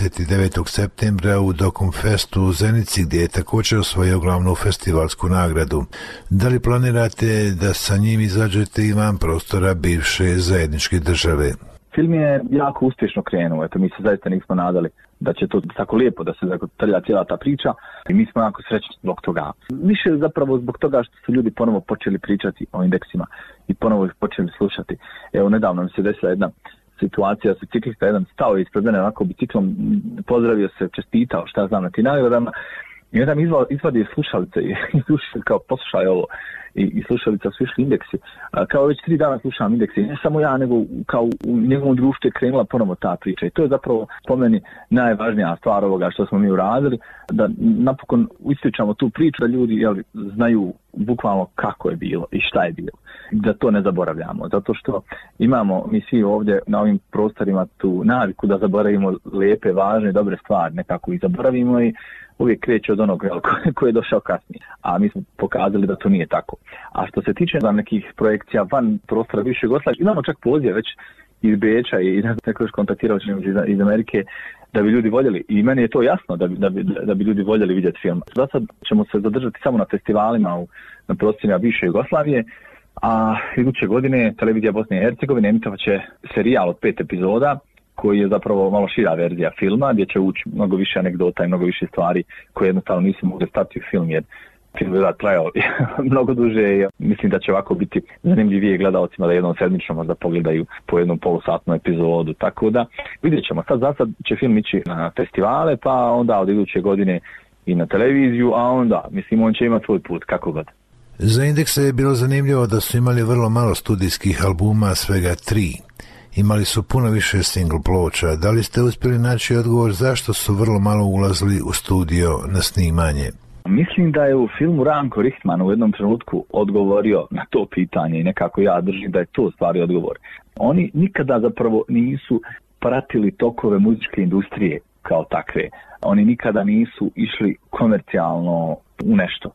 29. septembra u Dokumfestu u Zenici, gdje je također osvojio glavnu festivalsku nagradu. Da li planirate da sa njim izađete i van prostora bivše zajedničke države? Film je jako uspješno krenuo, eto mi se zaista nismo nadali da će to tako lijepo da se trlja cijela ta priča i mi smo jako srećni zbog toga. Više zapravo zbog toga što su ljudi ponovo počeli pričati o indeksima i ponovo ih počeli slušati. Evo nedavno mi se desila jedna situacija, su ciklista jedan stao ispred mene onako biciklom, pozdravio se, čestitao šta znam na ti nagradama i onda mi izvadio slušalice i slušao kao poslušaj ovo i slušalica su išli indeksi. Kao već 3 dana slušam indeksi, ne samo ja, nego kao u njegovom društvu je krenula ponovo ta priča i to je zapravo po meni najvažnija stvar ovoga što smo mi uradili, da napokon ispričamo tu priču da ljudi znaju bukvalno kako je bilo i šta je bilo. Da to ne zaboravljamo, zato što imamo mi svi ovdje na ovim prostorima tu naviku da zaboravimo lijepe, važne, dobre stvari, nekako ih zaboravimo i uvijek kreće od onog koji je došao kasnije. A mi smo pokazali da to nije tako. A što se tiče nekih projekcija van prostora bivše Jugoslavije, imamo čak poziv već iz Beča i neko još kontaktirao iz Amerike da bi ljudi voljeli. I meni je to jasno da bi ljudi voljeli vidjeti film. Zasad ćemo se zadržati samo na festivalima na prostorima bivše Jugoslavije, a iduće godine Televizija Bosne i Hercegovine emitovat će serijal od 5 epizoda koji je zapravo malo šira verzija filma, gdje će ući mnogo više anegdota i mnogo više stvari koje jednostavno nisu mogli stati u film, jer film je trajao mnogo duže i mislim da će ovako biti zanimljivije gledalcima da jednom sedmično možda pogledaju po jednom polusatnu epizodu. Tako da vidjet ćemo. Sad će film ići na festivale, pa onda od iduće godine i na televiziju, a onda mislim on će imati svoj put kako god. Za indekse je bilo zanimljivo da su imali vrlo malo studijskih albuma, svega 3. Imali su puno više single ploča. Da li ste uspjeli naći odgovor zašto su vrlo malo ulazili u studio na snimanje? Mislim da je u filmu Ranko Richtman u jednom trenutku odgovorio na to pitanje i nekako ja držim da je to stvari odgovor. Oni nikada zapravo nisu pratili tokove muzičke industrije kao takve. Oni nikada nisu išli komercijalno u nešto.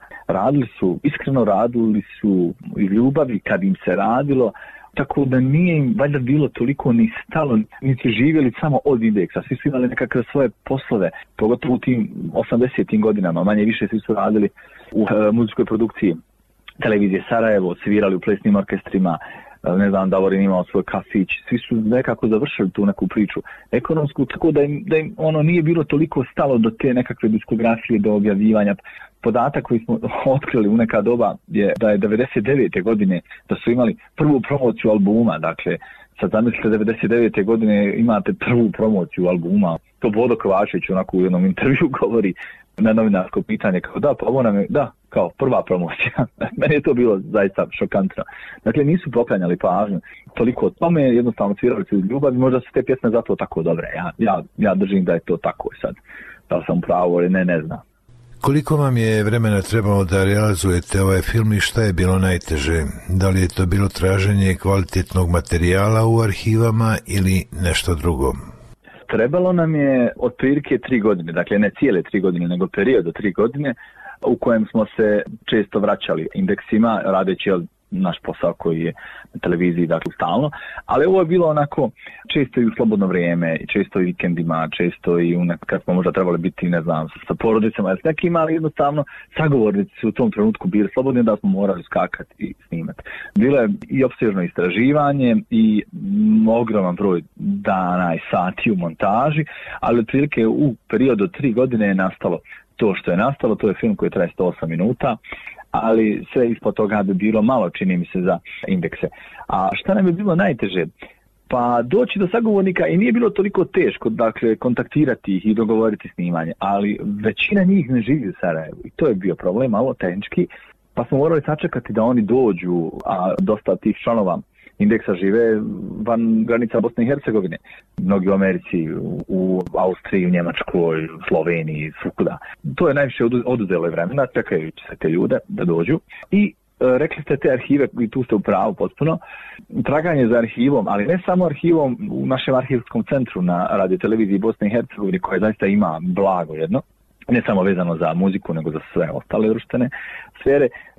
Iskreno radili su iz ljubavi kad im se radilo, tako da nije im valjda bilo toliko ni stalo, niti živjeli samo od indeksa. Svi su imali nekakve svoje poslove, pogotovo u tim 80. godinama, manje više svi su radili u muzičkoj produkciji Televizije Sarajevo, svirali u plesnim orkestrima, ne znam, Davorin imao svoj kafić, svi su nekako završili tu neku priču ekonomsku, tako da im ono nije bilo toliko stalo do te nekakve diskografije, do objavljivanja. Podatak koji smo otkrili u neka doba je da je 99. godine da su imali prvu promociju albuma, dakle sad zamislite 99. godine imate prvu promociju albuma, to Bodo Kovačević onako u jednom intervju govori na novinarsko pitanje kao da, pa ovo nam je, da, kao prva promocija. Meni je to bilo zaista šokantno. Dakle, nisu poklanjali pažnju toliko o tome, jednostavno svirali su ljubav i možda su te pjesme zato tako dobre. Ja držim da je to tako sad. Da li sam pravo ili ne znam. Koliko vam je vremena trebalo da realizujete ovaj film i šta je bilo najteže? Da li je to bilo traženje kvalitetnog materijala u arhivama ili nešto drugo? Trebalo nam je otprilike 3 godine, dakle ne cijele 3 godine, nego period od 3 godine u kojem smo se često vraćali indeksima, radeći naš posao koji je na televiziji, dakle stalno, ali ovo je bilo onako često i u slobodno vrijeme, često i vikendima, često i kad smo možda trebali biti, ne znam, sa porodicama ili s nekim, ali jednostavno sagovornici su u tom trenutku bili slobodni da smo morali skakati i snimati. Bilo je i opsežno istraživanje i ogroman broj dana i sati u montaži, ali otprilike u periodu od 3 godine je nastalo to što je nastalo. To je film koji traje 108 minuta, ali sve ispod toga bi bilo malo, čini mi se, za indekse. A šta nam je bilo najteže? Pa doći do sagovornika i nije bilo toliko teško, dakle, kontaktirati ih i dogovoriti snimanje, ali većina njih ne živi u Sarajevu i to je bio problem, malo tehnički, pa smo morali sačekati da oni dođu, a dosta tih članova indeksa žive van granica Bosne i Hercegovine. Mnogi u Americi, u Austriji, u Njemačkoj, u Sloveniji, svukuda. To je najviše oduzelo vremena, čekajući se te ljude da dođu. I rekli ste te arhive, i tu ste u pravu potpuno, traganje za arhivom, ali ne samo arhivom u našem arhivskom centru na radioteleviziji Bosne i Hercegovine, koja zaista ima blago jedno, ne samo vezano za muziku, nego za sve ostale društvene sfere.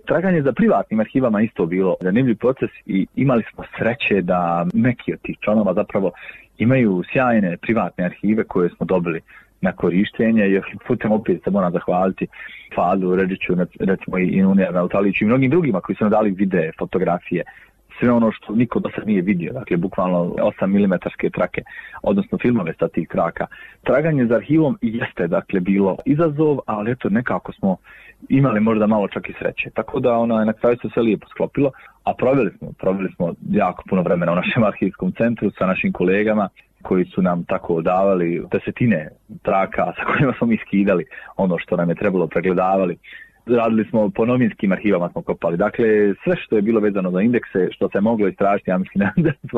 Traganje za privatnim arhivama isto bilo zanimljiv proces i imali smo sreće da neki od tih članova zapravo imaju sjajne privatne arhive koje smo dobili na korištenje, jer putem opet se moram zahvaliti Fadu Ređiću, recimo i Nunija Nautaliću i mnogim drugima koji su nam dali videe, fotografije, sve ono što niko do sad nije vidio, dakle bukvalno 8 mm trake, odnosno filmove sa tih traka. Traganje za arhivom jeste dakle bilo izazov, ali eto nekako smo imali možda malo čak i sreće. Tako da na kraju se sve lijepo sklopilo, a proveli smo jako puno vremena u našem arhivskom centru sa našim kolegama koji su nam tako davali desetine traka sa kojima smo mi skidali ono što nam je trebalo, pregledavali. Radili smo po novinskim arhivama, smo kopali. Dakle, sve što je bilo vezano za indekse, što se moglo istražiti, ja mislim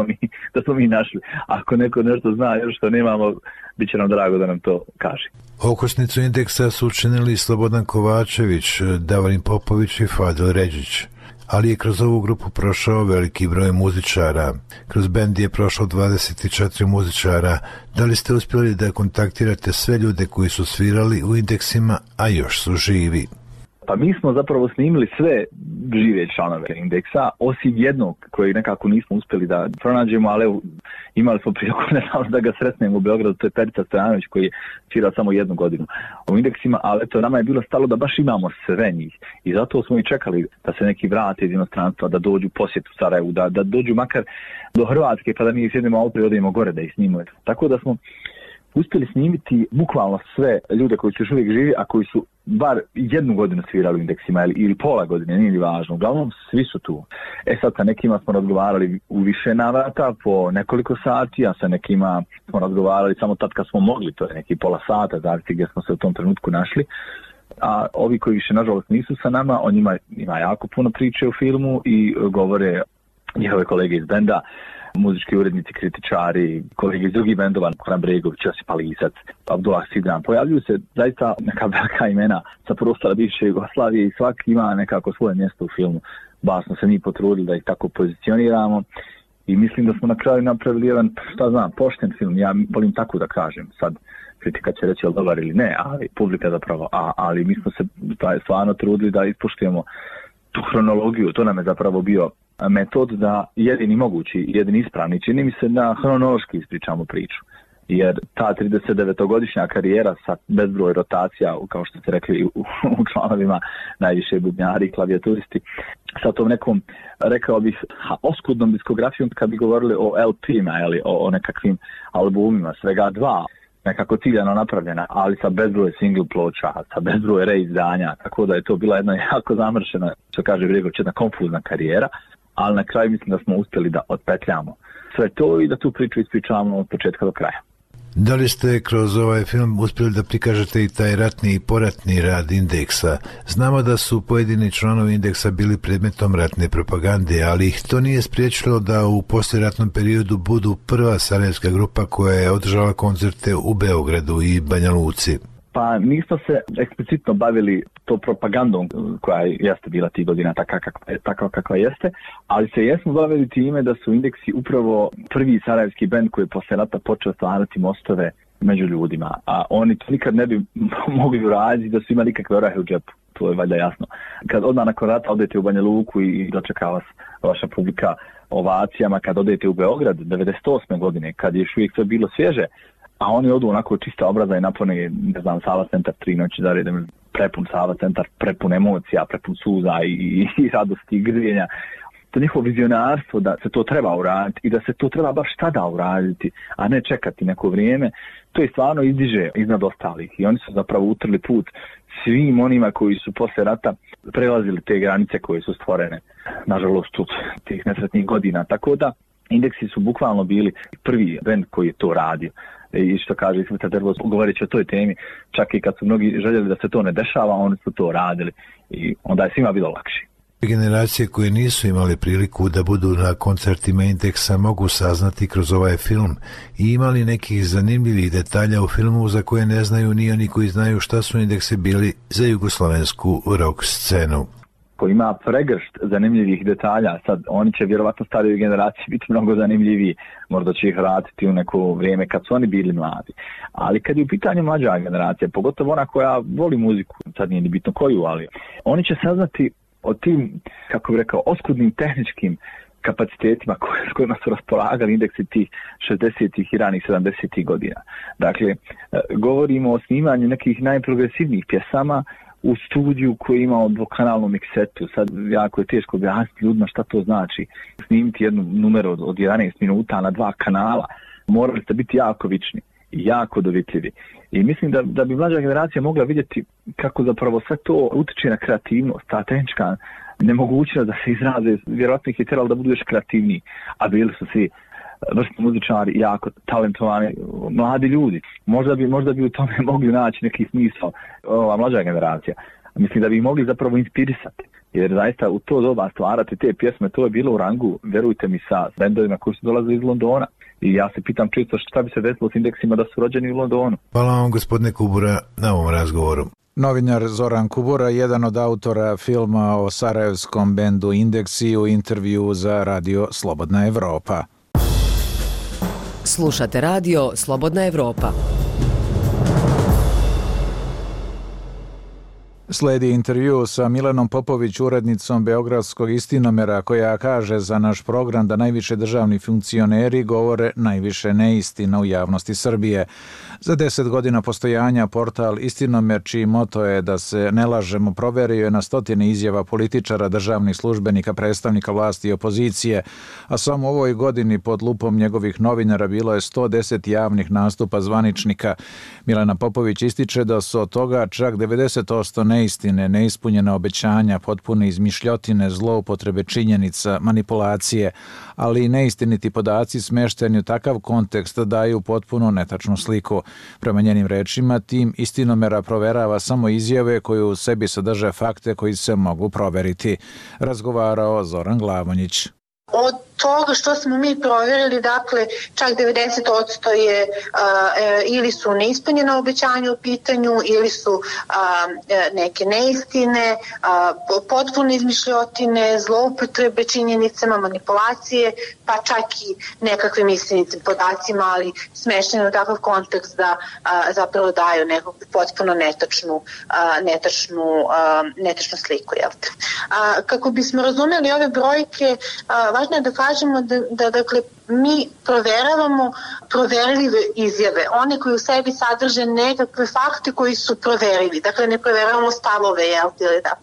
da smo mi našli. Ako neko nešto zna još što nemamo, bit će nam drago da nam to kaže. Okosnicu indeksa su učinili Slobodan Kovačević, Davorin Popović i Fadil Ređić. Ali je kroz ovu grupu prošao veliki broj muzičara. Kroz bend je prošlo 24 muzičara. Da li ste uspjeli da kontaktirate sve ljude koji su svirali u indeksima, a još su živi? Pa mi smo zapravo snimili sve žive članove indeksa, osim jednog koji nekako nismo uspjeli da pronađemo, ali evo, imali smo priliku da ga sretnemo u Beogradu, to je Perica Stojanović koji je svirao samo 1 godinu u indeksima, ali eto, nama je bilo stalo da baš imamo sve njih i zato smo i čekali da se neki vrate iz inostranstva, da dođu posjetu Sarajevu, da dođu makar do Hrvatske pa da mi sjednemo auto i odemo gore da ih snimimo. Tako da smo uspjeli snimiti bukvalno sve ljude koji su još uvijek živi, a koji su bar 1 godinu svirali u indeksima ili pola godine, nije li važno. Uglavnom, svi su tu. Sad sa nekima smo razgovarali u više navrata po nekoliko sati, a sa nekima smo razgovarali samo tad kad smo mogli, to je neki pola sata, zavisi gdje smo se u tom trenutku našli. A ovi koji više, nažalost, nisu sa nama, o njima ima jako puno priče u filmu i govore njihove kolege iz benda, muzički urednici, kritičari, kolege iz drugih bendova, Koran Bregović, Josip Alisac, Abdullah Sidran. Pojavljuju se zaista neka velika imena sa prostora bivše Jugoslavije i svaki ima nekako svoje mjesto u filmu. Baš smo se mi potrudili da ih tako pozicioniramo i mislim da smo na kraju napravili jedan, pošten film. Ja volim tako da kažem. Sad kritika će reći je li dobar ili ne, ali publika zapravo, ali mi smo se stvarno trudili da ispoštujemo tu hronologiju. To nam je zapravo bio metod da jedini mogući, jedini ispravni, čini mi se da hronološki ispričamo priču. Jer ta 39-godišnja karijera sa bezbroj rotacija, kao što ste rekli u članovima, najviše bubnjari i klavijaturisti, sa tom nekom, rekao bih, oskudnom diskografijom kad bi govorili o LP-ima ili o nekakvim albumima, svega 2, nekako ciljano napravljena, ali sa bezbroj single ploča, sa bezbroj reizdanja, tako da je to bila jedna jako zamršena, što kaže Bregović, jedna konfuzna karijera, ali na kraju mislim da smo uspjeli da otpetljamo sve to i da tu priču ispričavamo od početka do kraja. Da li ste kroz ovaj film uspjeli da prikažete i taj ratni i poratni rad indeksa? Znamo da su pojedini članovi indeksa bili predmetom ratne propagande, ali ih to nije spriječilo da u poslijeratnom periodu budu prva sarajevska grupa koja je održala koncerte u Beogradu i Banja Luci. Pa nismo se eksplicitno bavili to propagandom koja jeste bila tih godina takva kakva jeste, ali se jesmo bavili time da su indeksi upravo prvi sarajevski bend koji je posle rata počeo stvarati mostove među ljudima, a oni to nikad ne bi mogli uraditi da su imali nikakve orahe u džepu, to je valjda jasno. Kad odmah nakon rata odete u Banja Luku i dočeka vas vaša publika ovacijama, kad odete u Beograd 98. godine, kad je još uvijek sve bilo svježe, a oni odu onako čista obraza i napone, ne znam, Sava centar 3 noći za redom, prepun Sava centar, prepun emocija, prepun suza i radosti i grljenja. To njihovo vizionarstvo da se to treba uraditi i da se to treba baš tada uraditi, a ne čekati neko vrijeme, to je stvarno izdiže iznad ostalih i oni su zapravo utrli put svim onima koji su posle rata prelazili te granice koje su stvorene, nažalost, od tih nesretnih godina. Tako da indeksi su bukvalno bili prvi bend koji je to radio. I što kaže Ismeta Dervoz, govoreći o toj temi, čak i kad su mnogi željeli da se to ne dešava, oni su to radili i onda je svima bilo lakše. Generacije koje nisu imali priliku da budu na koncertima indeksa mogu saznati kroz ovaj film i imali nekih zanimljivih detalja u filmu za koje ne znaju ni oni koji znaju šta su indeksi bili za jugoslovensku rock scenu. Koji ima pregršt zanimljivih detalja, sad oni će vjerovatno starijoj generaciji biti mnogo zanimljiviji, možda će ih vratiti u neko vrijeme kad su oni bili mladi. Ali kad je u pitanju mlađa generacija, pogotovo ona koja voli muziku, sad nije ni bitno koju, ali oni će saznati o tim, kako bih rekao, oskudnim tehničkim kapacitetima s kojima su raspolagali indeksi tih 60. i ranih 70. godina. Dakle, govorimo o snimanju nekih najprogresivnijih pjesama u studiju koji ima dvokanalnu miksetu. Sad jako je teško objasniti ljudima šta to znači. Snimiti jednu numeru od 11 minuta na 2 kanala. Morali ste biti jako vični i jako dovitljivi. I mislim da bi mlađa generacija mogla vidjeti kako zapravo sve to utiče na kreativnost, ta tehnička nemogućnost da se izraze, vjerojatno ih je trebalo da budu još kreativniji, a bili su svi vrstni muzičari, jako talentovani mladi ljudi. Možda bi u tome mogli naći neki smisao ova mlađa generacija. Mislim da bi mogli zapravo inspirisati, jer zaista u to doba stvarati te pjesme, to je bilo u rangu, verujte mi, sa bendovima koji su dolazili iz Londona. I ja se pitam često šta bi se desilo s indeksima da su rođeni u Londonu. Hvala vam, gospodine Kubura, na ovom razgovoru. Novinar Zoran Kubura, jedan od autora filma o sarajevskom bendu Indeksi, u intervju za radio Slobodna Evropa. Slušate radio Slobodna Evropa. Sledi intervju sa Milenom Popović, urednicom Beogradskog Istinomera, koja kaže za naš program da najviše državni funkcioneri govore najviše neistina u javnosti Srbije. Za 10 godina postojanja portal Istinomer, čiji moto je da se ne lažemo, proverio je na stotine izjava političara, državnih službenika, predstavnika vlasti i opozicije, a samo u ovoj godini pod lupom njegovih novinara bilo je 110 javnih nastupa zvaničnika. Milena Popović ističe da su od toga čak 90% neistine, neispunjena obećanja, potpune izmišljotine, zloupotrebe činjenica, manipulacije, ali i neistiniti podaci smešteni u takav kontekst daju potpuno netačnu sliku. Prema njenim rečima, tim Istinomera proverava samo izjave koje u sebi sadrže fakte koji se mogu proveriti. Razgovarao Zoran Glavonjić. Od toga što smo mi provjerili, dakle, čak 90% je ili su neispunjena obećanja u pitanju, ili su neke neistine, potpune izmišljotine, zloupotrebe činjenicama, manipulacije, pa čak i nekakvim istinitim podacima, ali smešteni u takav kontekst da zapravo daju nekog potpuno netačnu sliku. Kako bismo razumjeli ove brojke, važno je da kažemo da dakle, mi proveravamo proverljive izjave, one koje u sebi sadrže nekakve fakte koji su proverljivi. Dakle, ne proveravamo stavove, ili tako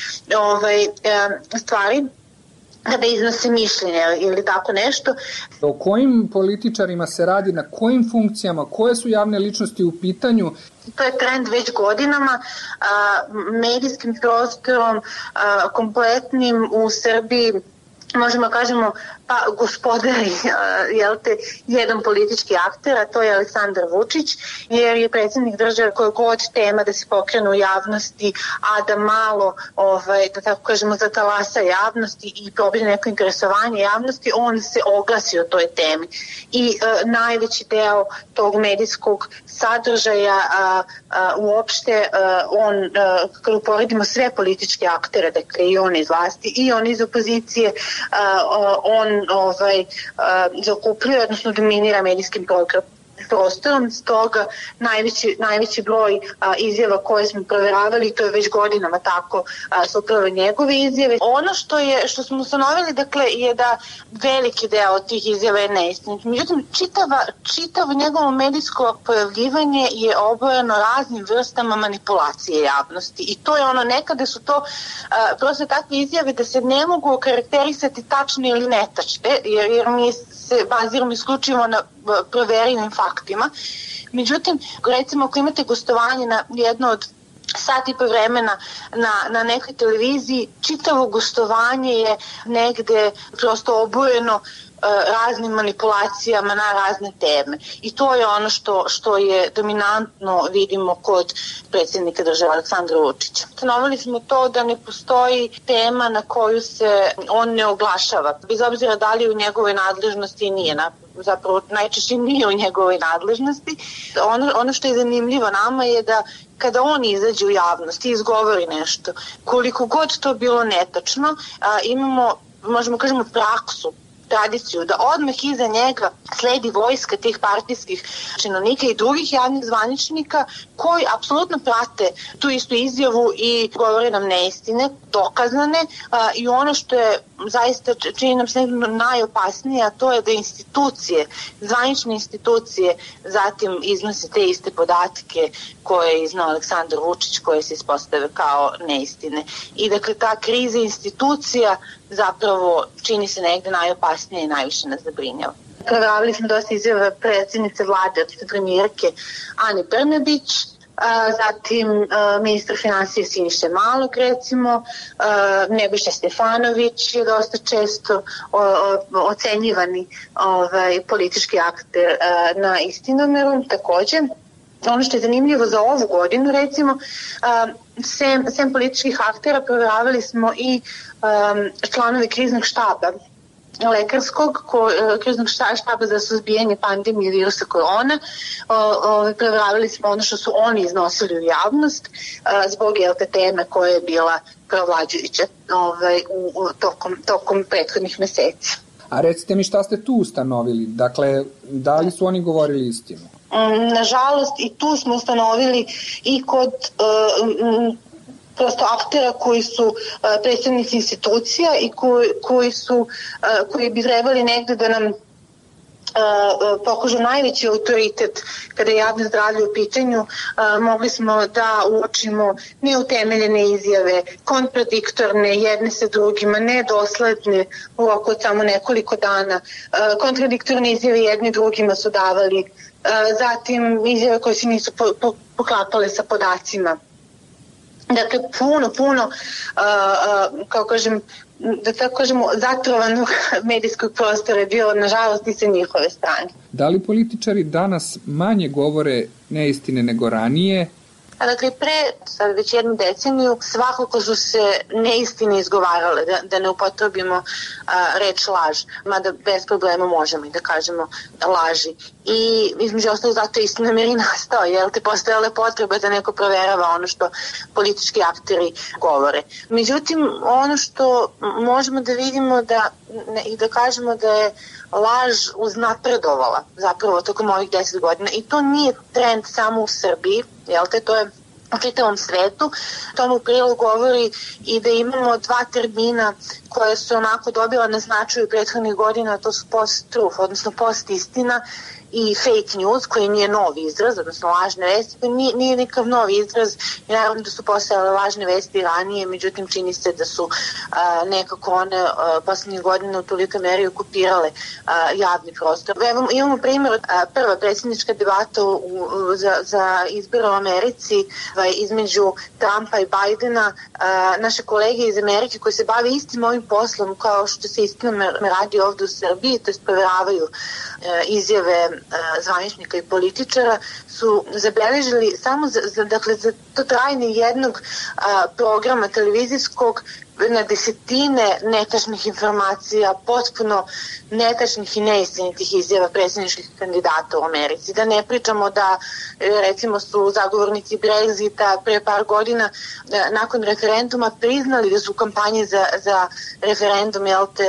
stvari, kada iznose mišljenje ili tako nešto. O kojim političarima se radi, na kojim funkcijama, koje su javne ličnosti u pitanju? To je trend već godinama, medijskim prostorom kompletnim u Srbiji, možemo kažemo, pa gospodari jedan politički akter, a to je Aleksandar Vučić, jer je predsjednik države koje god tema da se pokrene u javnosti, a da malo, da tako kažemo, zatalasa javnosti i probije neko interesovanje javnosti, on se oglasi o toj temi. I najveći deo tog medijskog sadržaja uopšte, kada uporedimo sve političke aktere, dakle i on iz vlasti i on iz opozicije, on zakupljuje, odnosno dominira medijskim prostorom, stoga najveći broj izjava koje smo provjeravali, to je već godinama tako, su upravo njegove izjave. Ono što smo ustanovili, dakle, je da veliki deo tih izjava je neistinit. Međutim, čitavo njegovo medijsko pojavljivanje je obojeno raznim vrstama manipulacije javnosti. I to je ono, nekada su to prosto takve izjave da se ne mogu okarakterisati tačne ili netačne, jer mi se baziramo isključivo na proverivim faktima. Međutim, recimo ako imate gostovanje na jedno od sat i po vremena na nekoj televiziji, čitavo gostovanje je negde prosto obojeno raznim manipulacijama na razne teme. I to je ono što je dominantno vidimo kod predsjednika države Aleksandra Vučića. Stanovili smo to da ne postoji tema na koju se on ne oglašava, bez obzira da li je u njegovoj nadležnosti i nije, zapravo najčešće nije u njegovoj nadležnosti. Ono što je zanimljivo nama je da kada on izađe u javnost i izgovori nešto, koliko god to bilo netačno, imamo, možemo kažemo, praksu, tradiciju, da odmah iza njega sledi vojska tih partijskih činovnika i drugih javnih zvaničnika koji apsolutno prate tu istu izjavu i govore nam neistine, dokazane, i ono što je zaista čini nam se najopasnije, a to je da institucije, zvanične institucije zatim iznose te iste podatke koje je iznao Aleksandar Vučić, koje se ispostave kao neistine. I dakle ta kriza institucija zapravo čini se negde najopasnije i najviše nas zabrinjava. Provjeravali smo dosta izjava predsjednice vlade, od premijerke Ane Brnabić, zatim ministar finansija Siniše Malog, recimo, Nebojša Stefanović je dosta često ocenjivani politički akter na Istinomeru, takođe. Ono što je zanimljivo za ovu godinu, recimo, sem političkih aktera provjeravali smo i članovi kriznog štaba lekarskog kriznog štaba za suzbijanje pandemije virusa korona. Provjeravali smo ono što su oni iznosili u javnost zbog te teme koja je bila provlađujuća tokom prethodnih meseci. A recite mi šta ste tu ustanovili? Dakle, da li su oni govorili istinu? Nažalost, i tu smo ustanovili i kod prosto aktera koji su predstavnici institucija i koji bi trebali negde da nam pokažu najveći autoritet kada je javno zdravlje u pitanju. Mogli smo da uočimo neutemeljene izjave, kontradiktorne jedne sa drugima, nedosledne u roku od samo nekoliko dana. Kontradiktorne izjave jedni drugima su davali, zatim izjave koje se nisu poklapale sa podacima. Dakle, puno, kao kažem, da tako kažemo, zatrovanog medijskog prostora je bilo, nažalost, i sa njihove strane. Da li političari danas manje govore neistine nego ranije? Dakle, sad već jednu deceniju, svakako su se neistine izgovarale, da ne upotrebimo reč laž, mada bez problema možemo i da kažemo laži. I između ostalog zato je Istinomer i nastao, jer te postojala potreba da neko proverava ono što politički akteri govore. Međutim, ono što možemo da vidimo i da kažemo da je laž uznapredovala zapravo tokom ovih 10 godina, i to nije trend samo u Srbiji, to je u čitavom svetu. Tomu u prilog govori i da imamo dva termina koje su onako dobila na značaju prethodnih godina, to su post-truth, odnosno post-istina, i fake news, koji nije novi izraz, odnosno lažne vesti, koji nije nekav novi izraz, i naravno da su postojale lažne vesti ranije, međutim čini se da su nekako one poslednjih godina u tolikoj meri okupirale javni prostor. Imamo primjer, prva predsjednička debata za izbor u Americi između Trumpa i Bajdena. Naše kolege iz Amerike koji se bave istim ovim poslom kao što se Istinomer radi ovde u Srbiji, to je provjeravaju izjave zvaničnika i političara, su zabeležili samo za to trajanje jednog programa televizijskog na desetine netačnih informacija, potpuno netačnih i neistinitih izjava predsjedničkih kandidata u Americi. Da ne pričamo da, recimo, su zagovornici Brexita pre par godina nakon referenduma priznali da su u kampanji za referendum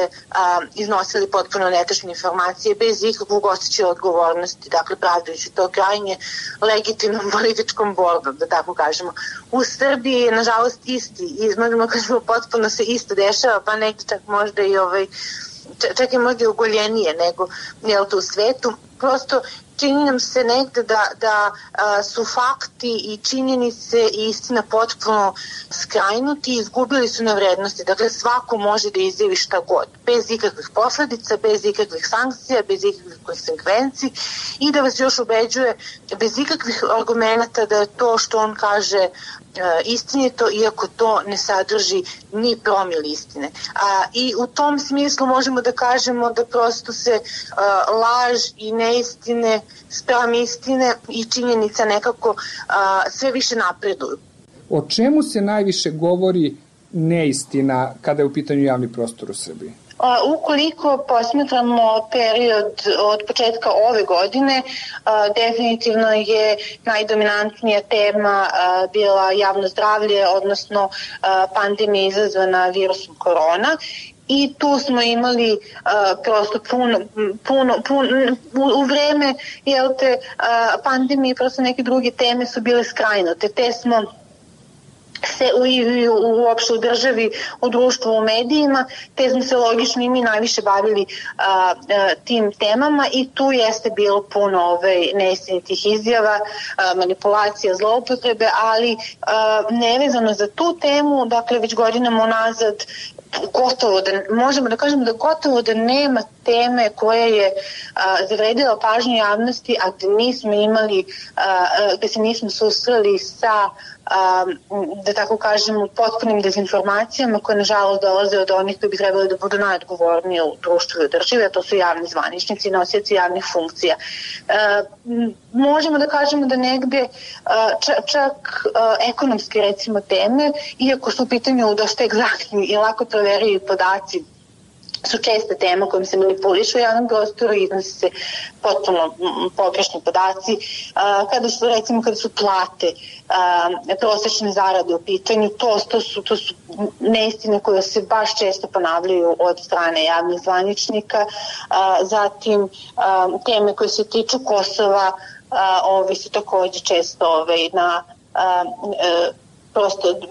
iznosili potpuno netačne informacije bez ikakvog osjećaja odgovornosti, dakle pravdajući to krajnje legitimnom političkom borbom, da tako kažemo. U Srbiji je, nažalost, možemo kažemo, potpuno se isto dešava, pa nekde čak možda i čak i možda i ugoljenije nego u svetu. Prosto čini nam se negde da su fakti i činjenice i istina potpuno skrajnuti i izgubili su na vrednosti. Dakle, svako može da izjavi šta god, bez ikakvih posledica, bez ikakvih sankcija, bez ikakvih konsekvenci, i da vas još ubeđuje bez ikakvih argumenta da je to što on kaže istinito, iako to ne sadrži ni promil istine. I u tom smislu možemo da kažemo da prosto se laž i neistine spram istine i činjenica nekako sve više napreduju. O čemu se najviše govori neistina kada je u pitanju javni prostor u Srbiji? Ukoliko posmatramo period od početka ove godine, definitivno je najdominantnija tema bila javno zdravlje, odnosno pandemija izazvana virusom korona. i tu smo imali prosto puno u vreme pandemije, prosto neke druge teme su bile skrajnute, te smo se uopšte u državi, u društvu, u medijima, te smo se logično i mi najviše bavili tim temama i tu jeste bilo puno neistinitih izjava, manipulacija, zloupotrebe, ali nevezano za tu temu, dakle već godinama unazad gotovo da, možemo da kažemo da gotovo da nema teme koja je zavredila pažnju javnosti, a da nismo imali, da se nismo susreli sa, da tako kažemo, potpunim dezinformacijama koje nažalost dolaze od onih koji bi trebali da budu najodgovorniji u društvu i u državi, a to su javni zvaničnici, nosioci javnih funkcija. Možemo da kažemo da negde čak ekonomske recimo teme, iako su u pitanju dosta egzaktni i lako proverljivi podaci, su česte tema kojim se manipulišu u javnom prostoru i iznose se potpuno pogrešni podaci. Kada su plate, prosečne zarade u pitanju, to su neistine koje se baš često ponavljaju od strane javnih zvaničnika. Zatim, teme koje se tiču Kosova su takođe često na prosto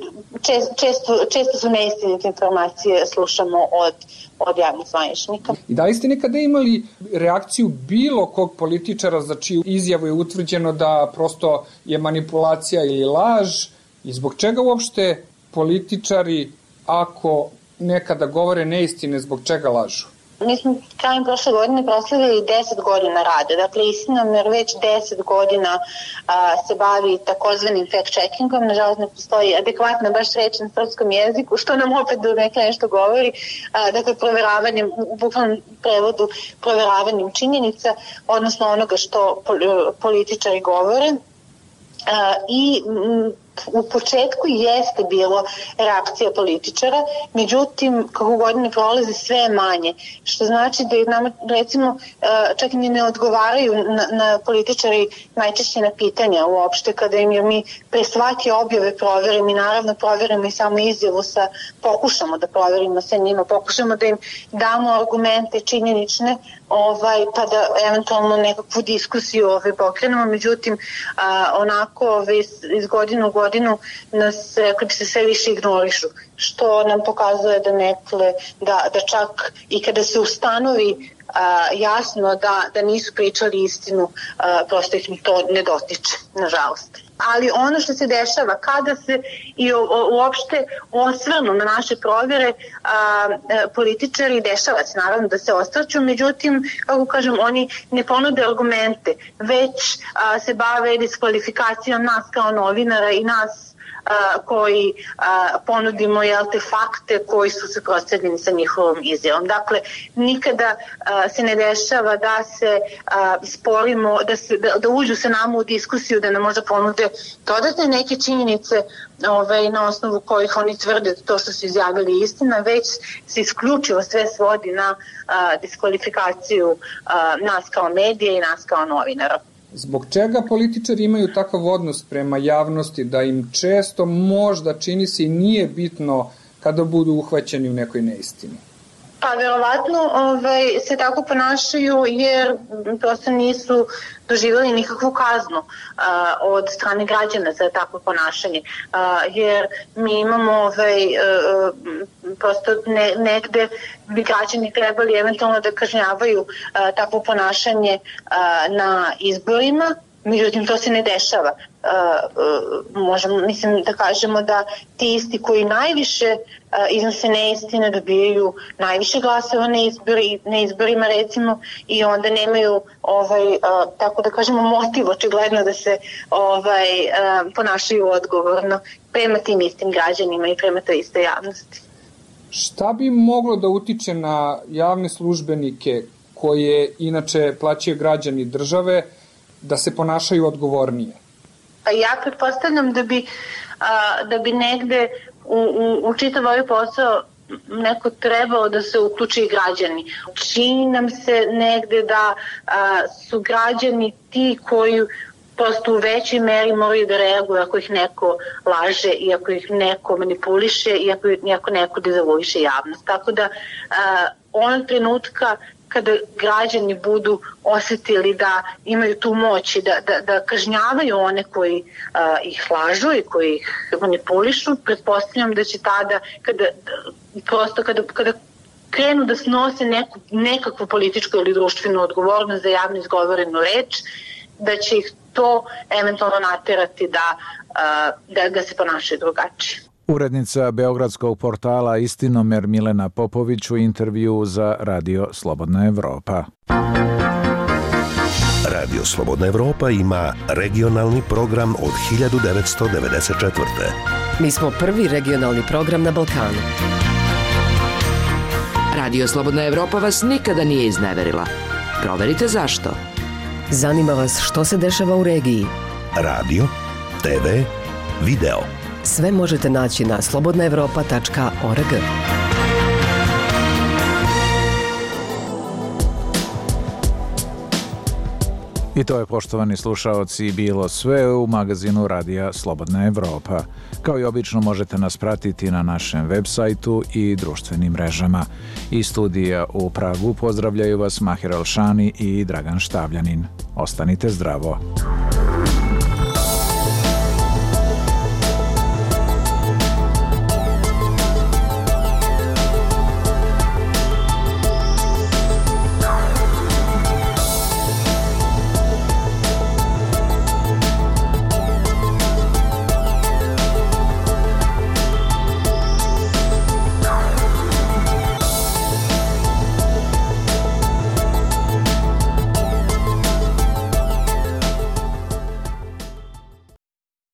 često su neistinite informacije slušamo od javnih zvaničnika. I da li ste nekada imali reakciju bilo kog političara za čiju izjavu je utvrđeno da prosto je manipulacija ili laž i zbog čega uopšte političari, ako nekada govore neistine, zbog čega lažu? Mi smo krajem prošle godine proslavili 10 godina rada. Dakle, Istinomer već 10 godina se bavi takozvanim fact-checkingom. Nažalost, ne postoji adekvatna baš reč na srpskom jeziku, što nam opet nešto govori. Dakle, proveravanjem, u bukvalnom prevodu, proveravanjem činjenica, odnosno onoga što političari govore. I u početku jeste bilo reakcija političara, međutim, kako godine prolaze sve manje, što znači da nam, recimo, čak i ne odgovaraju na političari najčešće na pitanja uopšte, kada im mi pre svake objave proverimo i naravno proverimo i samo izjavu pokušamo da proverimo sa njima, pokušamo da im damo argumente činjenične, pa da eventualno nekakvu diskusiju pokrenemo, međutim, onako iz godine u godinu nas, rekli bi se, sve više ignorišu, što nam pokazuje da čak i kada se ustanovi jasno da nisu pričali istinu, prosto ih to ne dotiče, nažalost. Ali ono što se dešava, kada se i uopšte osvrnu na naše provjere, političari, dešava se naravno da se osvrću, međutim, kako kažem, oni ne ponude argumente, već se bave diskvalifikacijom nas kao novinara i nas koji ponudimo fakte koji su suprotstavljeni sa njihovom izjavom. Dakle, nikada se ne dešava da se sporimo, da uđu sa nama u diskusiju, da nam možda ponude dodatne neke činjenice na osnovu kojih oni tvrde to što su izjavili istina, već se isključivo sve svodi na diskvalifikaciju nas kao medija i nas kao novinara. Zbog čega političari imaju takav odnos prema javnosti da im često možda čini se i nije bitno kada budu uhvaćeni u nekoj neistini? Pa verovatno se tako ponašaju jer prosto nisu doživjeli nikakvu kaznu od strane građana za takvo ponašanje. Jer mi imamo prosto negde bi građani trebali eventualno da kažnjavaju takvo ponašanje na izborima, međutim to se ne dešava. Možemo, da kažemo da ti isti koji najviše iznose neistine dobijaju najviše glasova na izborima recimo i onda nemaju tako da kažemo motiv očigledno da se ponašaju odgovorno prema tim istim građanima i prema toj istoj javnosti. Šta bi moglo da utiče na javne službenike koje inače plaćaju građani države da se ponašaju odgovornije? Pa ja pretpostavljam da bi negde u čitav ovaj posao neko trebalo da se uključi i građani. Čini nam se negde da su građani ti koji prosto u većoj meri moraju da reaguju ako ih neko laže i ako ih neko manipuliše i ako neko dezavuiše javnost. Tako da onog trenutka kada građani budu osetili da imaju tu moć i da kažnjavaju one koji ih lažu i koji ih manipulišu, pretpostavljam da će tada, kada krenu da snose nekakvu političku ili društvenu odgovornost za javno izgovorenu reč, da će ih to eventualno naterati da se ponašaju drugačije. Urednica beogradskog portala Istinomer Milena Popović u intervju za Radio Slobodna Evropa. Radio Slobodna Evropa ima regionalni program od 1994. Mi smo prvi regionalni program na Balkanu. Radio Slobodna Evropa vas nikada nije izneverila. Proverite zašto. Zanima vas što se dešava u regiji. Radio, TV, video. Sve možete naći na slobodnaevropa.org. I to je, poštovani slušaoci, bilo sve u magazinu Radija Slobodna Evropa. Kao i obično možete nas pratiti na našem web sajtu i društvenim mrežama. Iz studija u Pragu pozdravljaju vas Mahir Alšani i Dragan Štavljanin. Ostanite zdravo.